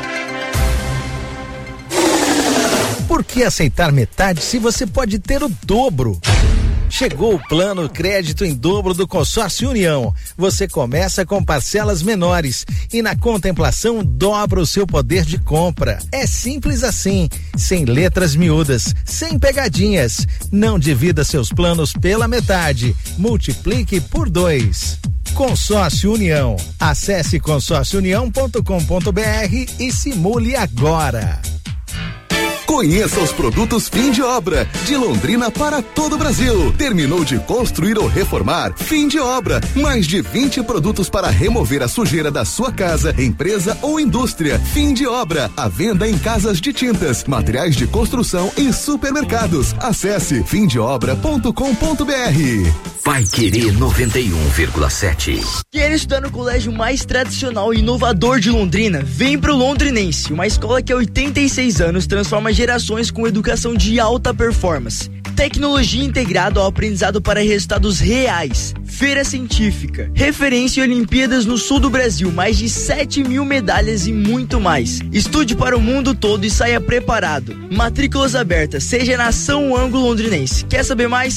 Por que aceitar metade se você pode ter o dobro? Chegou o plano crédito em dobro do Consórcio União. Você começa com parcelas menores e na contemplação dobra o seu poder de compra. É simples assim, sem letras miúdas, sem pegadinhas. Não divida seus planos pela metade, multiplique por 2. Consórcio União. Acesse consórciounião.com.br e simule agora. Conheça os produtos fim de obra, de Londrina para todo o Brasil. Terminou de construir ou reformar? Fim de obra. Mais de 20 produtos para remover a sujeira da sua casa, empresa ou indústria. Fim de obra. A venda em casas de tintas, materiais de construção e supermercados. Acesse fimdeobra.com.br. Paiquerê 91,7. Quer estudar no colégio mais tradicional e inovador de Londrina? Vem pro Londrinense, uma escola que há 86 anos transforma gerações com educação de alta performance. Tecnologia integrada ao aprendizado para resultados reais. Feira científica, referência em Olimpíadas no sul do Brasil, mais de 7.000 medalhas e muito mais. Estude para o mundo todo e saia preparado. Matrículas abertas, seja na São Ângulo Londrinense. Quer saber mais?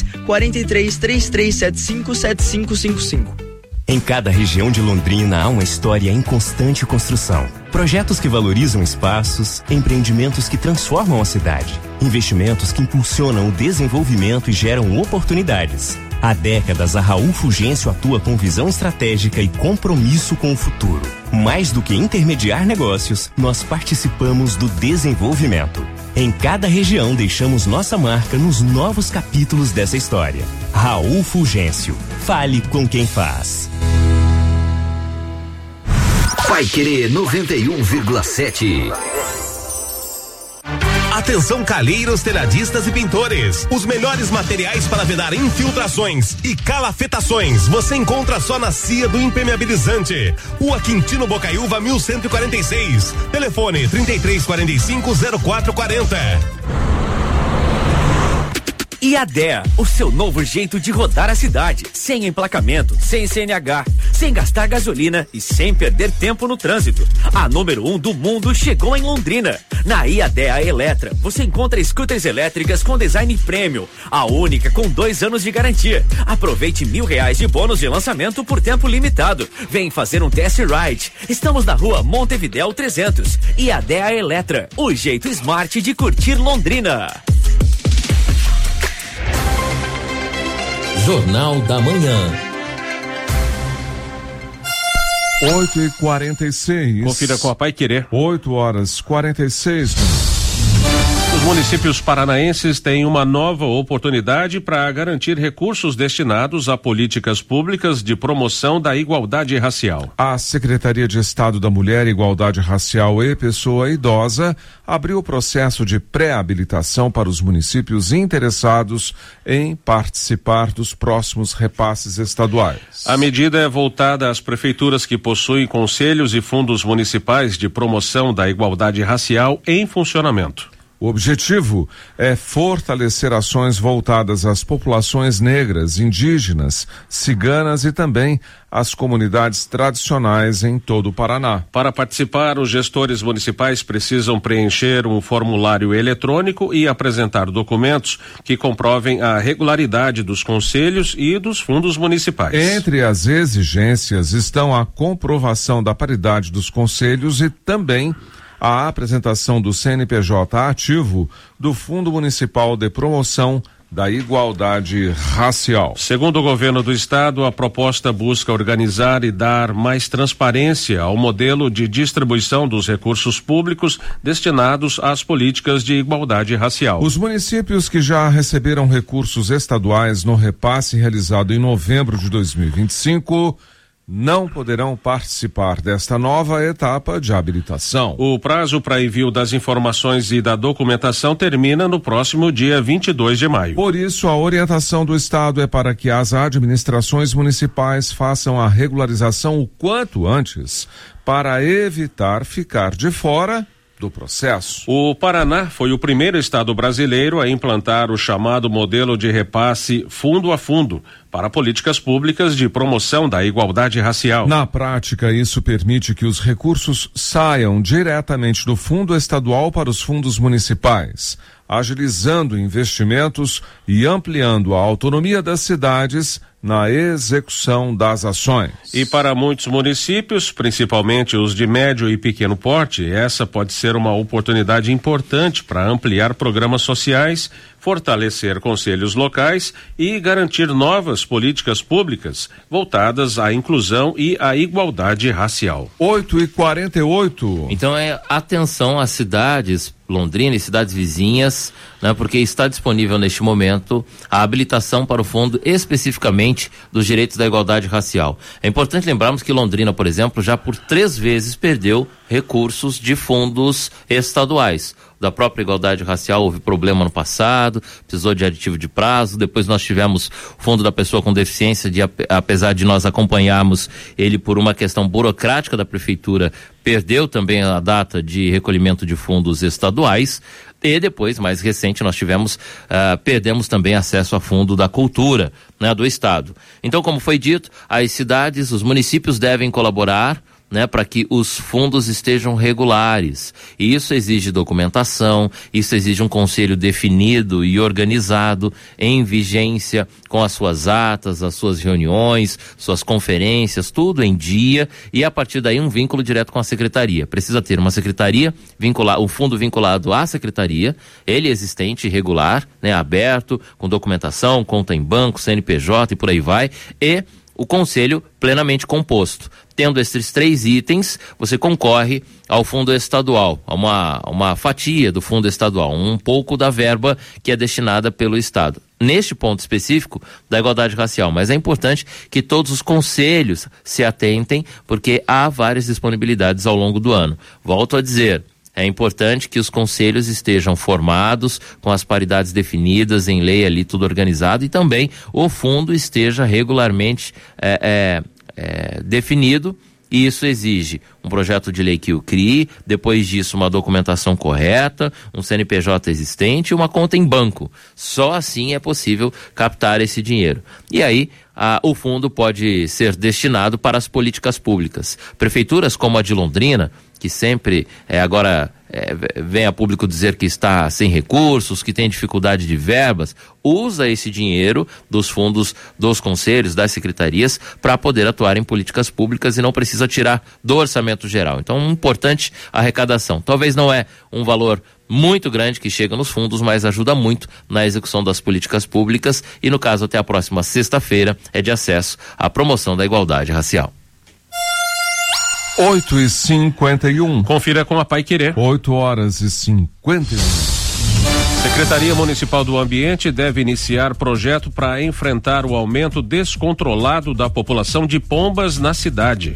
43-3375-7555. Em cada região de Londrina há uma história em constante construção. Projetos que valorizam espaços, empreendimentos que transformam a cidade, investimentos que impulsionam o desenvolvimento e geram oportunidades. Há décadas, a Raul Fulgêncio atua com visão estratégica e compromisso com o futuro. Mais do que intermediar negócios, nós participamos do desenvolvimento. Em cada região, deixamos nossa marca nos novos capítulos dessa história. Raul Fulgêncio. Fale com quem faz. Paiquerê 91,7. Atenção, calheiros, telhadistas e pintores. Os melhores materiais para vedar infiltrações e calafetações você encontra só na Cia do Impermeabilizante. Rua Quintino Bocaiúva 1146. Telefone 3345-0440. E a DEA, o seu novo jeito de rodar a cidade, sem emplacamento, sem CNH, sem gastar gasolina e sem perder tempo no trânsito. A número 1 do mundo chegou em Londrina. Na IADEA Eletra, você encontra scooters elétricas com design premium, a única com 2 anos de garantia. Aproveite R$1.000 de bônus de lançamento por tempo limitado. Vem fazer um test ride. Estamos na rua Montevidéu 300. IADEA Eletra, o jeito smart de curtir Londrina. Jornal da Manhã. 8h46. Confira com a Paiquerê. 8h46. Os municípios paranaenses têm uma nova oportunidade para garantir recursos destinados a políticas públicas de promoção da igualdade racial. A Secretaria de Estado da Mulher, Igualdade Racial e Pessoa Idosa abriu o processo de pré-habilitação para os municípios interessados em participar dos próximos repasses estaduais. A medida é voltada às prefeituras que possuem conselhos e fundos municipais de promoção da igualdade racial em funcionamento. O objetivo é fortalecer ações voltadas às populações negras, indígenas, ciganas e também às comunidades tradicionais em todo o Paraná. Para participar, os gestores municipais precisam preencher um formulário eletrônico e apresentar documentos que comprovem a regularidade dos conselhos e dos fundos municipais. Entre as exigências estão a comprovação da paridade dos conselhos e também a apresentação do CNPJ ativo do Fundo Municipal de Promoção da Igualdade Racial. Segundo o governo do estado, a proposta busca organizar e dar mais transparência ao modelo de distribuição dos recursos públicos destinados às políticas de igualdade racial. Os municípios que já receberam recursos estaduais no repasse realizado em novembro de 2025 não poderão participar desta nova etapa de habilitação. O prazo para envio das informações e da documentação termina no próximo dia 22 de maio. Por isso, a orientação do Estado é para que as administrações municipais façam a regularização o quanto antes, para evitar ficar de fora do processo. O Paraná foi o primeiro estado brasileiro a implantar o chamado modelo de repasse fundo a fundo para políticas públicas de promoção da igualdade racial. Na prática, isso permite que os recursos saiam diretamente do fundo estadual para os fundos municipais, agilizando investimentos e ampliando a autonomia das cidades na execução das ações. E para muitos municípios, principalmente os de médio e pequeno porte, essa pode ser uma oportunidade importante para ampliar programas sociais, fortalecer conselhos locais e garantir novas políticas públicas voltadas à inclusão e à igualdade racial. 8h48. Então atenção às cidades, Londrina e cidades vizinhas, né, porque está disponível neste momento a habilitação para o fundo especificamente dos direitos da igualdade racial. É importante lembrarmos que Londrina, por exemplo, já por 3 vezes perdeu recursos de fundos estaduais. Da própria igualdade racial houve problema no passado, precisou de aditivo de prazo, depois nós tivemos o Fundo da Pessoa com Deficiência, apesar de nós acompanharmos ele por uma questão burocrática da prefeitura, perdeu também a data de recolhimento de fundos estaduais. E depois, mais recente, nós perdemos também acesso a fundo da cultura, né, do estado. Então, como foi dito, as cidades, os municípios devem colaborar, né, para que os fundos estejam regulares. E isso exige documentação, isso exige um conselho definido e organizado, em vigência, com as suas atas, as suas reuniões, suas conferências, tudo em dia, e a partir daí um vínculo direto com a secretaria. Precisa ter uma secretaria, o fundo vinculado à secretaria, ele existente, regular, né, aberto, com documentação, conta em banco, CNPJ e por aí vai, e o conselho plenamente composto. Tendo esses 3 itens, você concorre ao fundo estadual, a uma fatia do fundo estadual, um pouco da verba que é destinada pelo Estado. Neste ponto específico da igualdade racial, mas é importante que todos os conselhos se atentem, porque há várias disponibilidades ao longo do ano. Volto a dizer, é importante que os conselhos estejam formados, com as paridades definidas em lei ali, tudo organizado, e também o fundo esteja regularmente definido, e isso exige um projeto de lei que o crie, depois disso uma documentação correta, um CNPJ existente e uma conta em banco. Só assim é possível captar esse dinheiro. E aí o fundo pode ser destinado para as políticas públicas. Prefeituras como a de Londrina, que sempre vem a público dizer que está sem recursos, que tem dificuldade de verbas, usa esse dinheiro dos fundos dos conselhos, das secretarias, para poder atuar em políticas públicas e não precisa tirar do orçamento geral. Então, importante arrecadação. Talvez não é um valor muito grande que chega nos fundos, mas ajuda muito na execução das políticas públicas e, no caso, até a próxima sexta-feira, é de acesso à promoção da igualdade racial. 8h51. Confira com a Paiquerê. 8h51. Secretaria Municipal do Ambiente deve iniciar projeto para enfrentar o aumento descontrolado da população de pombas na cidade.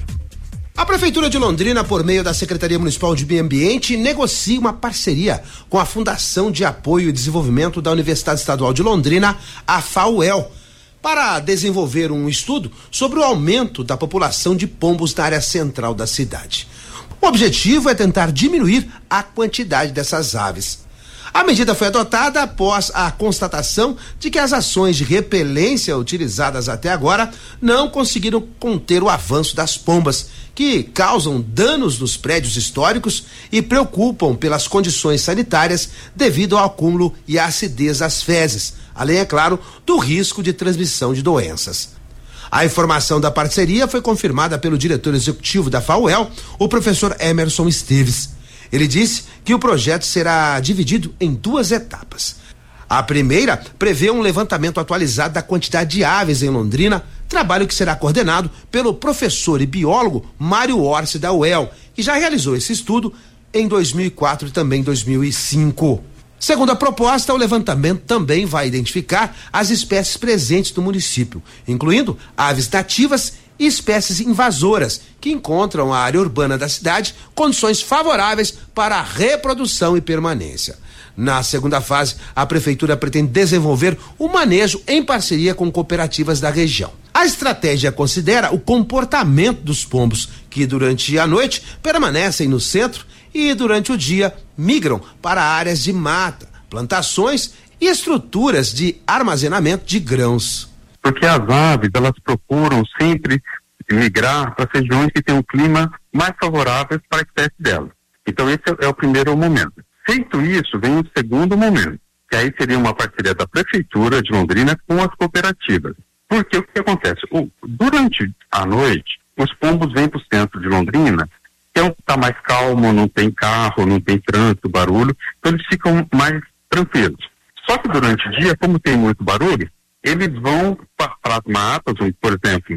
A Prefeitura de Londrina, por meio da Secretaria Municipal de Meio Ambiente, negocia uma parceria com a Fundação de Apoio e Desenvolvimento da Universidade Estadual de Londrina, a FAUEL, para desenvolver um estudo sobre o aumento da população de pombos na área central da cidade. O objetivo é tentar diminuir a quantidade dessas aves. A medida foi adotada após a constatação de que as ações de repelência utilizadas até agora não conseguiram conter o avanço das pombas, que causam danos nos prédios históricos e preocupam pelas condições sanitárias devido ao acúmulo e à acidez das fezes, além, é claro, do risco de transmissão de doenças. A informação da parceria foi confirmada pelo diretor executivo da FAUEL, o professor Emerson Esteves. Ele disse que o projeto será dividido em 2 etapas. A primeira prevê um levantamento atualizado da quantidade de aves em Londrina, trabalho que será coordenado pelo professor e biólogo Mário Orsi da UEL, que já realizou esse estudo em 2004 e também 2005. Segundo a proposta, o levantamento também vai identificar as espécies presentes no município, incluindo aves nativas e espécies invasoras, que encontram a área urbana da cidade condições favoráveis para a reprodução e permanência. Na segunda fase, a Prefeitura pretende desenvolver o manejo em parceria com cooperativas da região. A estratégia considera o comportamento dos pombos, que durante a noite permanecem no centro e durante o dia migram para áreas de mata, plantações e estruturas de armazenamento de grãos. Porque as aves, elas procuram sempre migrar para as regiões que têm um clima mais favorável para a espécie delas. Então esse é o primeiro momento. Feito isso, vem o segundo momento, que aí seria uma parceria da Prefeitura de Londrina com as cooperativas. Porque o que acontece? Durante a noite, os pombos vêm para o centro de Londrina, que é onde está mais calmo, não tem carro, não tem trânsito, barulho, então eles ficam mais tranquilos. Só que durante o dia, como tem muito barulho, eles vão para as matas, por exemplo,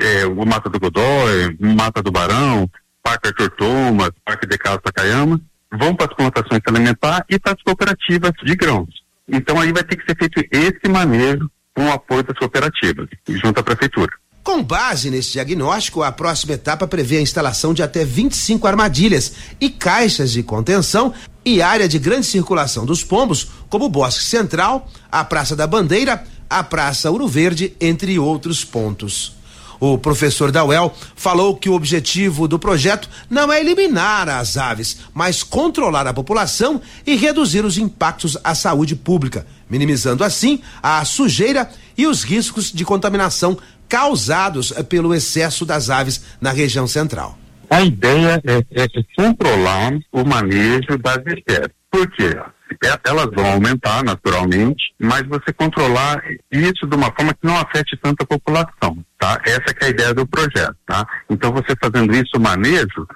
o Mata do Godói, Mata do Barão, Parque Arthur Thomas, Parque de Casa Takayama, vão para as plantações alimentares e para as cooperativas de grãos. Então aí vai ter que ser feito esse manejo com o apoio das cooperativas, junto à Prefeitura. Com base nesse diagnóstico, a próxima etapa prevê a instalação de até 25 armadilhas e caixas de contenção e área de grande circulação dos pombos, como o Bosque Central, a Praça da Bandeira, a Praça Ouro Verde, entre outros pontos. O professor da UEL falou que o objetivo do projeto não é eliminar as aves, mas controlar a população e reduzir os impactos à saúde pública, minimizando assim a sujeira e os riscos de contaminação causados pelo excesso das aves na região central. A ideia é controlar o manejo das espécies. Por quê? Elas vão aumentar naturalmente, mas você controlar isso de uma forma que não afete tanto a população, tá? Essa que é a ideia do projeto, tá? Então você fazendo isso, o manejo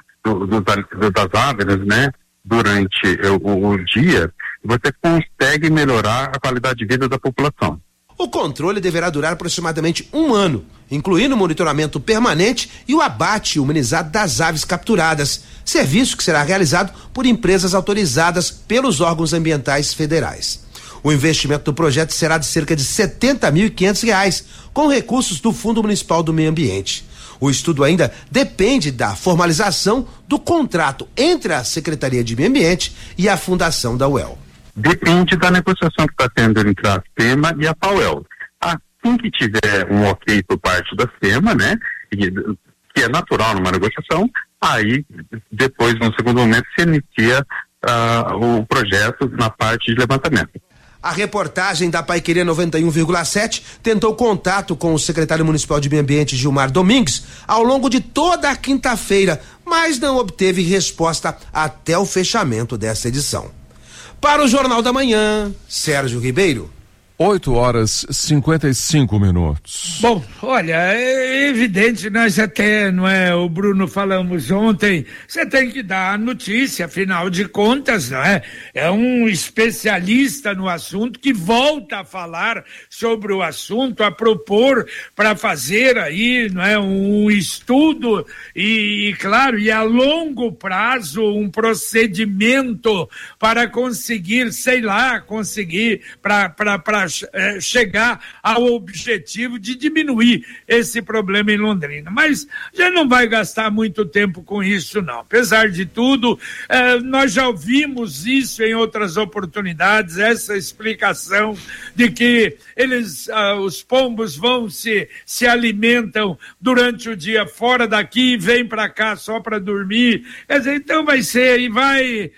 das aves, né, durante o dia, você consegue melhorar a qualidade de vida da população. O controle deverá durar aproximadamente 1 ano, incluindo o monitoramento permanente e o abate humanizado das aves capturadas, serviço que será realizado por empresas autorizadas pelos órgãos ambientais federais. O investimento do projeto será de cerca de R$ 70.500, com recursos do Fundo Municipal do Meio Ambiente. O estudo ainda depende da formalização do contrato entre a Secretaria de Meio Ambiente e a Fundação da UEL. Depende da negociação que está tendo entre a SEMA e a FAUEL. Assim que tiver um ok por parte da SEMA, né, que é natural numa negociação, Aí, depois, no segundo momento, se inicia o projeto na parte de levantamento. A reportagem da Paiquerê 91,7 tentou contato com o secretário municipal de Meio Ambiente, Gilmar Domingues, ao longo de toda a quinta-feira, mas não obteve resposta até o fechamento dessa edição. Para o Jornal da Manhã, Sérgio Ribeiro. 8h55. Bom, olha, é evidente, nós até, não é, o Bruno falamos ontem, você tem que dar a notícia, afinal de contas, não é? É um especialista no assunto que volta a falar sobre o assunto, a propor para fazer aí, não é, um estudo e claro, e a longo prazo um procedimento para conseguir, sei lá, para chegar ao objetivo de diminuir esse problema em Londrina. Mas já não vai gastar muito tempo com isso, não. Apesar de tudo, nós já ouvimos isso em outras oportunidades, essa explicação de que os pombos vão se alimentam durante o dia fora daqui e vêm para cá só para dormir. Quer dizer, então vai ser e vai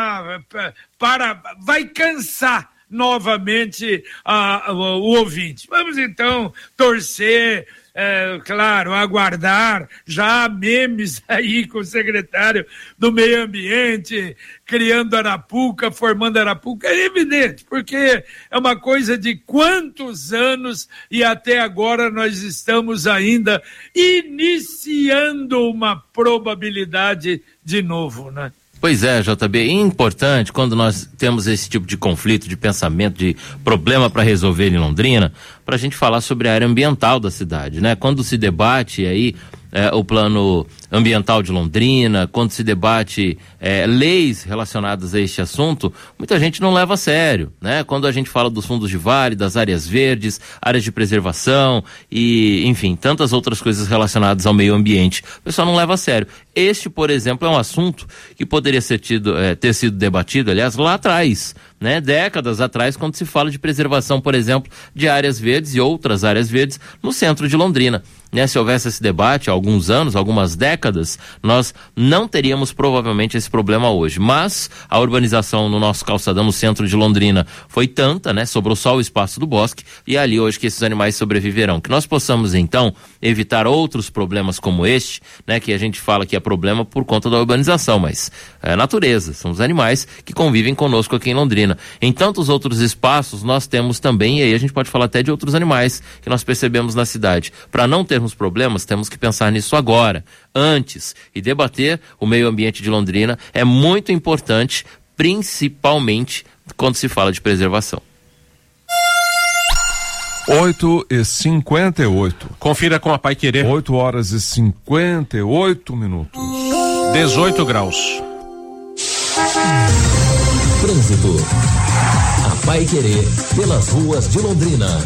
cansar novamente o ouvinte. Vamos então torcer, claro, aguardar. Já há memes aí com o secretário do Meio Ambiente, criando Arapuca, formando Arapuca. É evidente, porque é uma coisa de quantos anos e até agora nós estamos ainda iniciando uma probabilidade de novo, né? Pois é, JB, é importante quando nós temos esse tipo de conflito, de pensamento, de problema para resolver em Londrina, para a gente falar sobre a área ambiental da cidade, né? Quando se debate aí o plano ambiental de Londrina, quando se debate leis relacionadas a este assunto, muita gente não leva a sério, né? Quando a gente fala dos fundos de vale, das áreas verdes, áreas de preservação e, enfim, tantas outras coisas relacionadas ao meio ambiente, o pessoal não leva a sério. Este, por exemplo, é um assunto que poderia ter sido debatido, aliás, lá atrás, né? Décadas atrás, quando se fala de preservação, por exemplo, de áreas verdes e outras áreas verdes no centro de Londrina. Né, se houvesse esse debate há alguns anos, algumas décadas, nós não teríamos provavelmente esse problema hoje. Mas a urbanização no nosso calçadão, no centro de Londrina, foi tanta, né? Sobrou só o espaço do bosque e é ali hoje que esses animais sobreviverão. Que nós possamos, então, evitar outros problemas como este, né? Que a gente fala que é problema por conta da urbanização, mas é a natureza, são os animais que convivem conosco aqui em Londrina. Em tantos outros espaços, nós temos também, e aí a gente pode falar até de outros animais que nós percebemos na cidade. Para não termos problemas, temos que pensar nisso agora, antes, e debater o meio ambiente de Londrina é muito importante, principalmente quando se fala de preservação. 8h58. Confira com a Paiquerê. 8h58. 18 graus. Trânsito. A Paiquerê pelas ruas de Londrina.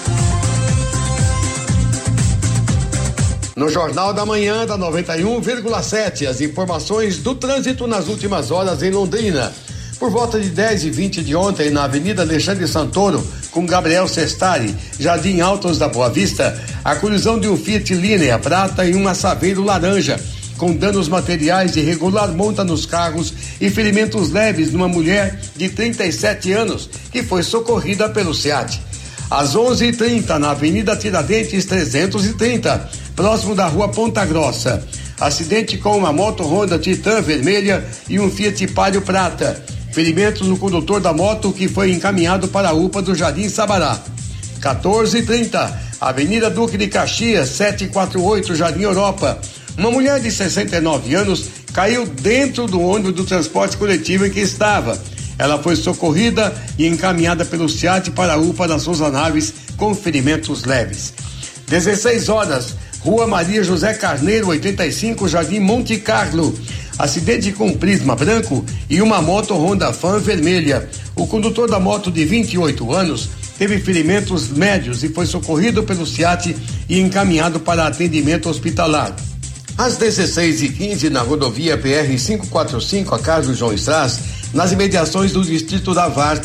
No Jornal da Manhã da 91,7, as informações do trânsito nas últimas horas em Londrina. Por volta de 10h20 de ontem, na Avenida Alexandre Santoro, com Gabriel Sestari, Jardim Altos da Boa Vista, a colisão de um Fiat Linea prata e um Saveiro laranja, com danos materiais de regular monta nos carros e ferimentos leves numa mulher de 37 anos, que foi socorrida pelo SEAT. Às 11h30, na Avenida Tiradentes 330, próximo da Rua Ponta Grossa. Acidente com uma moto Honda Titan vermelha e um Fiat Palio prata. Ferimentos no condutor da moto, que foi encaminhado para a UPA do Jardim Sabará. 14h30, Avenida Duque de Caxias 748, Jardim Europa. Uma mulher de 69 anos caiu dentro do ônibus do transporte coletivo em que estava. Ela foi socorrida e encaminhada pelo SEAT para a UPA da Souza Naves com ferimentos leves. 16 horas, Rua Maria José Carneiro, 85, Jardim Monte Carlo. Acidente com um Prisma branco e uma moto Honda Fan vermelha. O condutor da moto, de 28 anos, teve ferimentos médios e foi socorrido pelo SEAT e encaminhado para atendimento hospitalar. Às 16h15, na rodovia PR-545, a Carlos João Strass, nas imediações do distrito da Varta.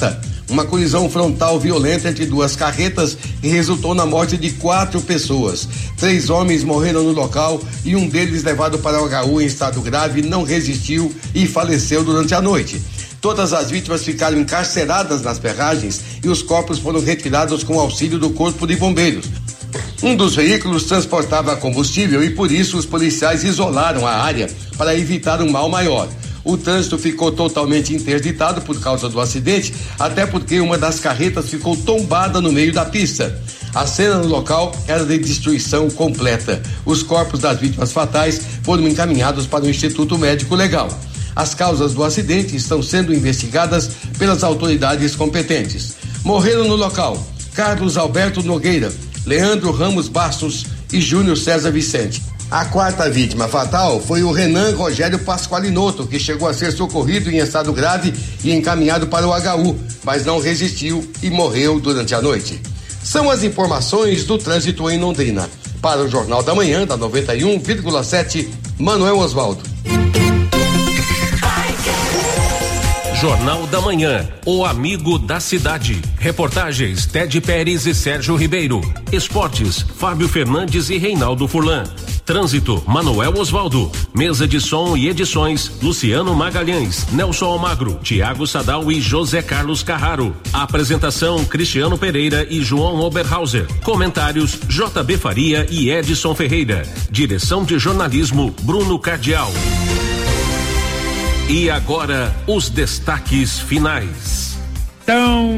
Uma colisão frontal violenta entre duas carretas que resultou na morte de 4 pessoas. 3 homens morreram no local e um deles, levado para o HU em estado grave, não resistiu e faleceu durante a noite. Todas as vítimas ficaram encarceradas nas ferragens e os corpos foram retirados com auxílio do Corpo de Bombeiros. Um dos veículos transportava combustível e por isso os policiais isolaram a área para evitar um mal maior. O trânsito ficou totalmente interditado por causa do acidente, até porque uma das carretas ficou tombada no meio da pista. A cena no local era de destruição completa. Os corpos das vítimas fatais foram encaminhados para o Instituto Médico Legal. As causas do acidente estão sendo investigadas pelas autoridades competentes. Morreram no local Carlos Alberto Nogueira, Leandro Ramos Bastos e Júnior César Vicente. A 4ª vítima fatal foi o Renan Rogério Pasqualinoto, que chegou a ser socorrido em estado grave e encaminhado para o HU, mas não resistiu e morreu durante a noite. São as informações do trânsito em Londrina. Para o Jornal da Manhã, da 91,7, Manuel Osvaldo. Jornal da Manhã, o amigo da cidade. Reportagens Ted Pérez e Sérgio Ribeiro. Esportes, Fábio Fernandes e Reinaldo Furlan. Trânsito, Manuel Osvaldo. Mesa de som e edições, Luciano Magalhães, Nelson Almagro, Tiago Sadal e José Carlos Carraro. Apresentação, Cristiano Pereira e João Oberhauser. Comentários, JB Faria e Edson Ferreira. Direção de jornalismo, Bruno Cardial. E agora, os destaques finais. Então,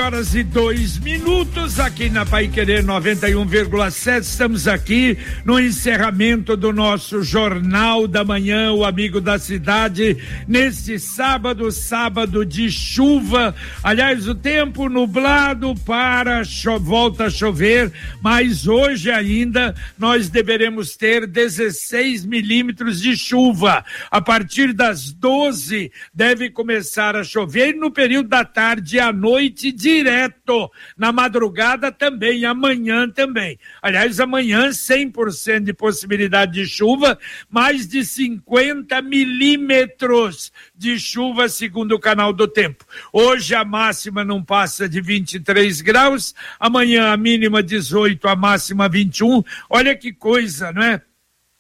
9h02 aqui na Paiquerê 91,7. Estamos aqui no encerramento do nosso Jornal da Manhã, o amigo da cidade, neste sábado de chuva. Aliás, o tempo nublado volta a chover, mas hoje ainda nós deveremos ter 16 milímetros de chuva. A partir das 12 deve começar a chover e no período da tarde à noite direto, na madrugada também, amanhã também. Aliás, amanhã 100% de possibilidade de chuva, mais de 50 milímetros de chuva, segundo o Canal do Tempo. Hoje a máxima não passa de 23 graus, amanhã a mínima 18, a máxima 21. Olha que coisa, não é?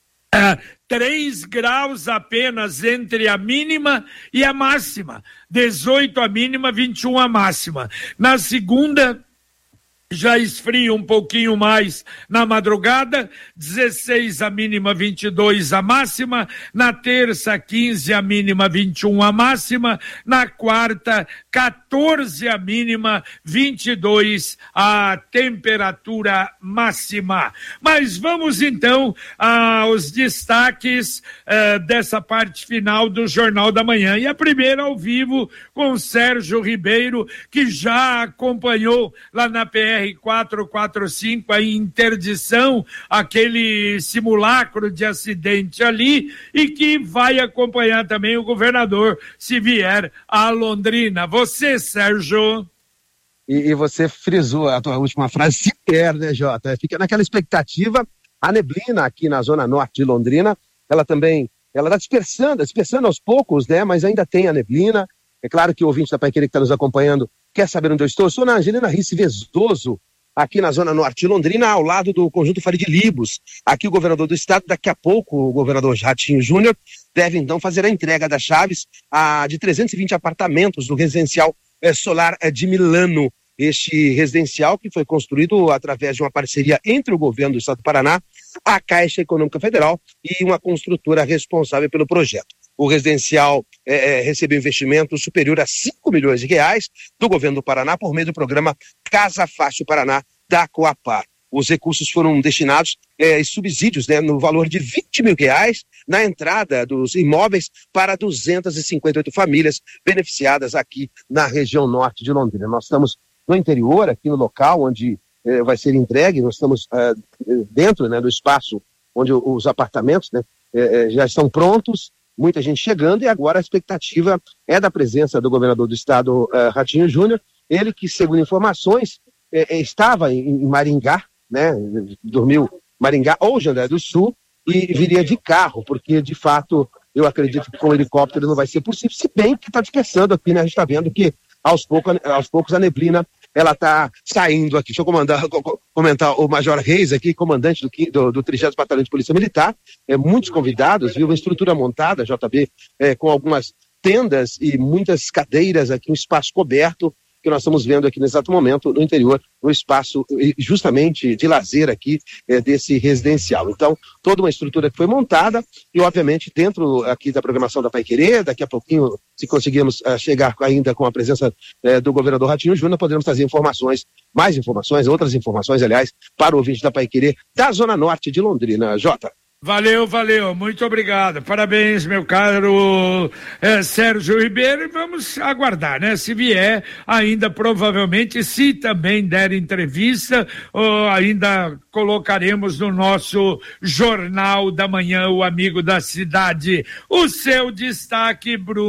3 graus apenas entre a mínima e a máxima. 18 a mínima, 21 a máxima. Na segunda, já esfria um pouquinho mais na madrugada, 16 a mínima, 22 a máxima. Na terça, 15 a mínima, 21 a máxima. Na quarta, 14 a mínima, 22 a temperatura máxima. Mas vamos então aos destaques dessa parte final do Jornal da Manhã. E a primeira ao vivo com Sérgio Ribeiro, que já acompanhou lá na PR 445 a interdição, aquele simulacro de acidente ali, e que vai acompanhar também o governador se vier a Londrina. Você, Sérgio. E você frisou a tua última frase, se quer, né, Jota? Fica naquela expectativa. A neblina aqui na zona norte de Londrina, ela está dispersando aos poucos, né? Mas ainda tem a neblina. É claro que o ouvinte da Paiquerê que está nos acompanhando quer saber onde eu estou. Eu estou na Angelina Risse Vezoso, aqui na zona norte de Londrina, ao lado do Conjunto Farid Libos. Aqui o governador do estado, daqui a pouco o governador Ratinho Júnior, deve então fazer a entrega das chaves de 320 apartamentos do residencial Solar de Milano. Este residencial que foi construído através de uma parceria entre o governo do estado do Paraná, a Caixa Econômica Federal e uma construtora responsável pelo projeto. O residencial recebeu investimento superior a 5 milhões de reais do governo do Paraná por meio do programa Casa Fácil Paraná da Coapar. Os recursos foram destinados subsídios, né, no valor de 20 mil reais na entrada dos imóveis para 258 famílias beneficiadas aqui na região norte de Londrina. Nós estamos no interior, aqui no local onde vai ser entregue, nós estamos dentro, né, do espaço onde os apartamentos, né, já estão prontos. Muita gente chegando e agora a expectativa é da presença do governador do estado, Ratinho Júnior, ele que, segundo informações, estava em Maringá, né, dormiu Maringá ou Jandé do Sul e viria de carro, porque de fato eu acredito que com o helicóptero não vai ser possível, se bem que está dispersando aqui, né, a gente está vendo que aos poucos a neblina ela está saindo aqui. Deixa eu comentar o Major Reis aqui, comandante do 30º Batalhão de Polícia Militar, muitos convidados, viu, uma estrutura montada, JB, com algumas tendas e muitas cadeiras aqui, um espaço coberto, que nós estamos vendo aqui no exato momento no interior, no espaço justamente de lazer aqui desse residencial. Então, toda uma estrutura que foi montada e, obviamente, dentro aqui da programação da Paiquerê, daqui a pouquinho, se conseguirmos chegar ainda com a presença do governador Ratinho Júnior, poderemos trazer mais informações, outras informações, aliás, para o ouvinte da Paiquerê, da Zona Norte de Londrina. Jota. Valeu, muito obrigado. Parabéns, meu caro Sérgio Ribeiro, e vamos aguardar, né? Se vier, ainda provavelmente, se também der entrevista, ainda colocaremos no nosso Jornal da Manhã, o Amigo da Cidade. O seu destaque, Bruno.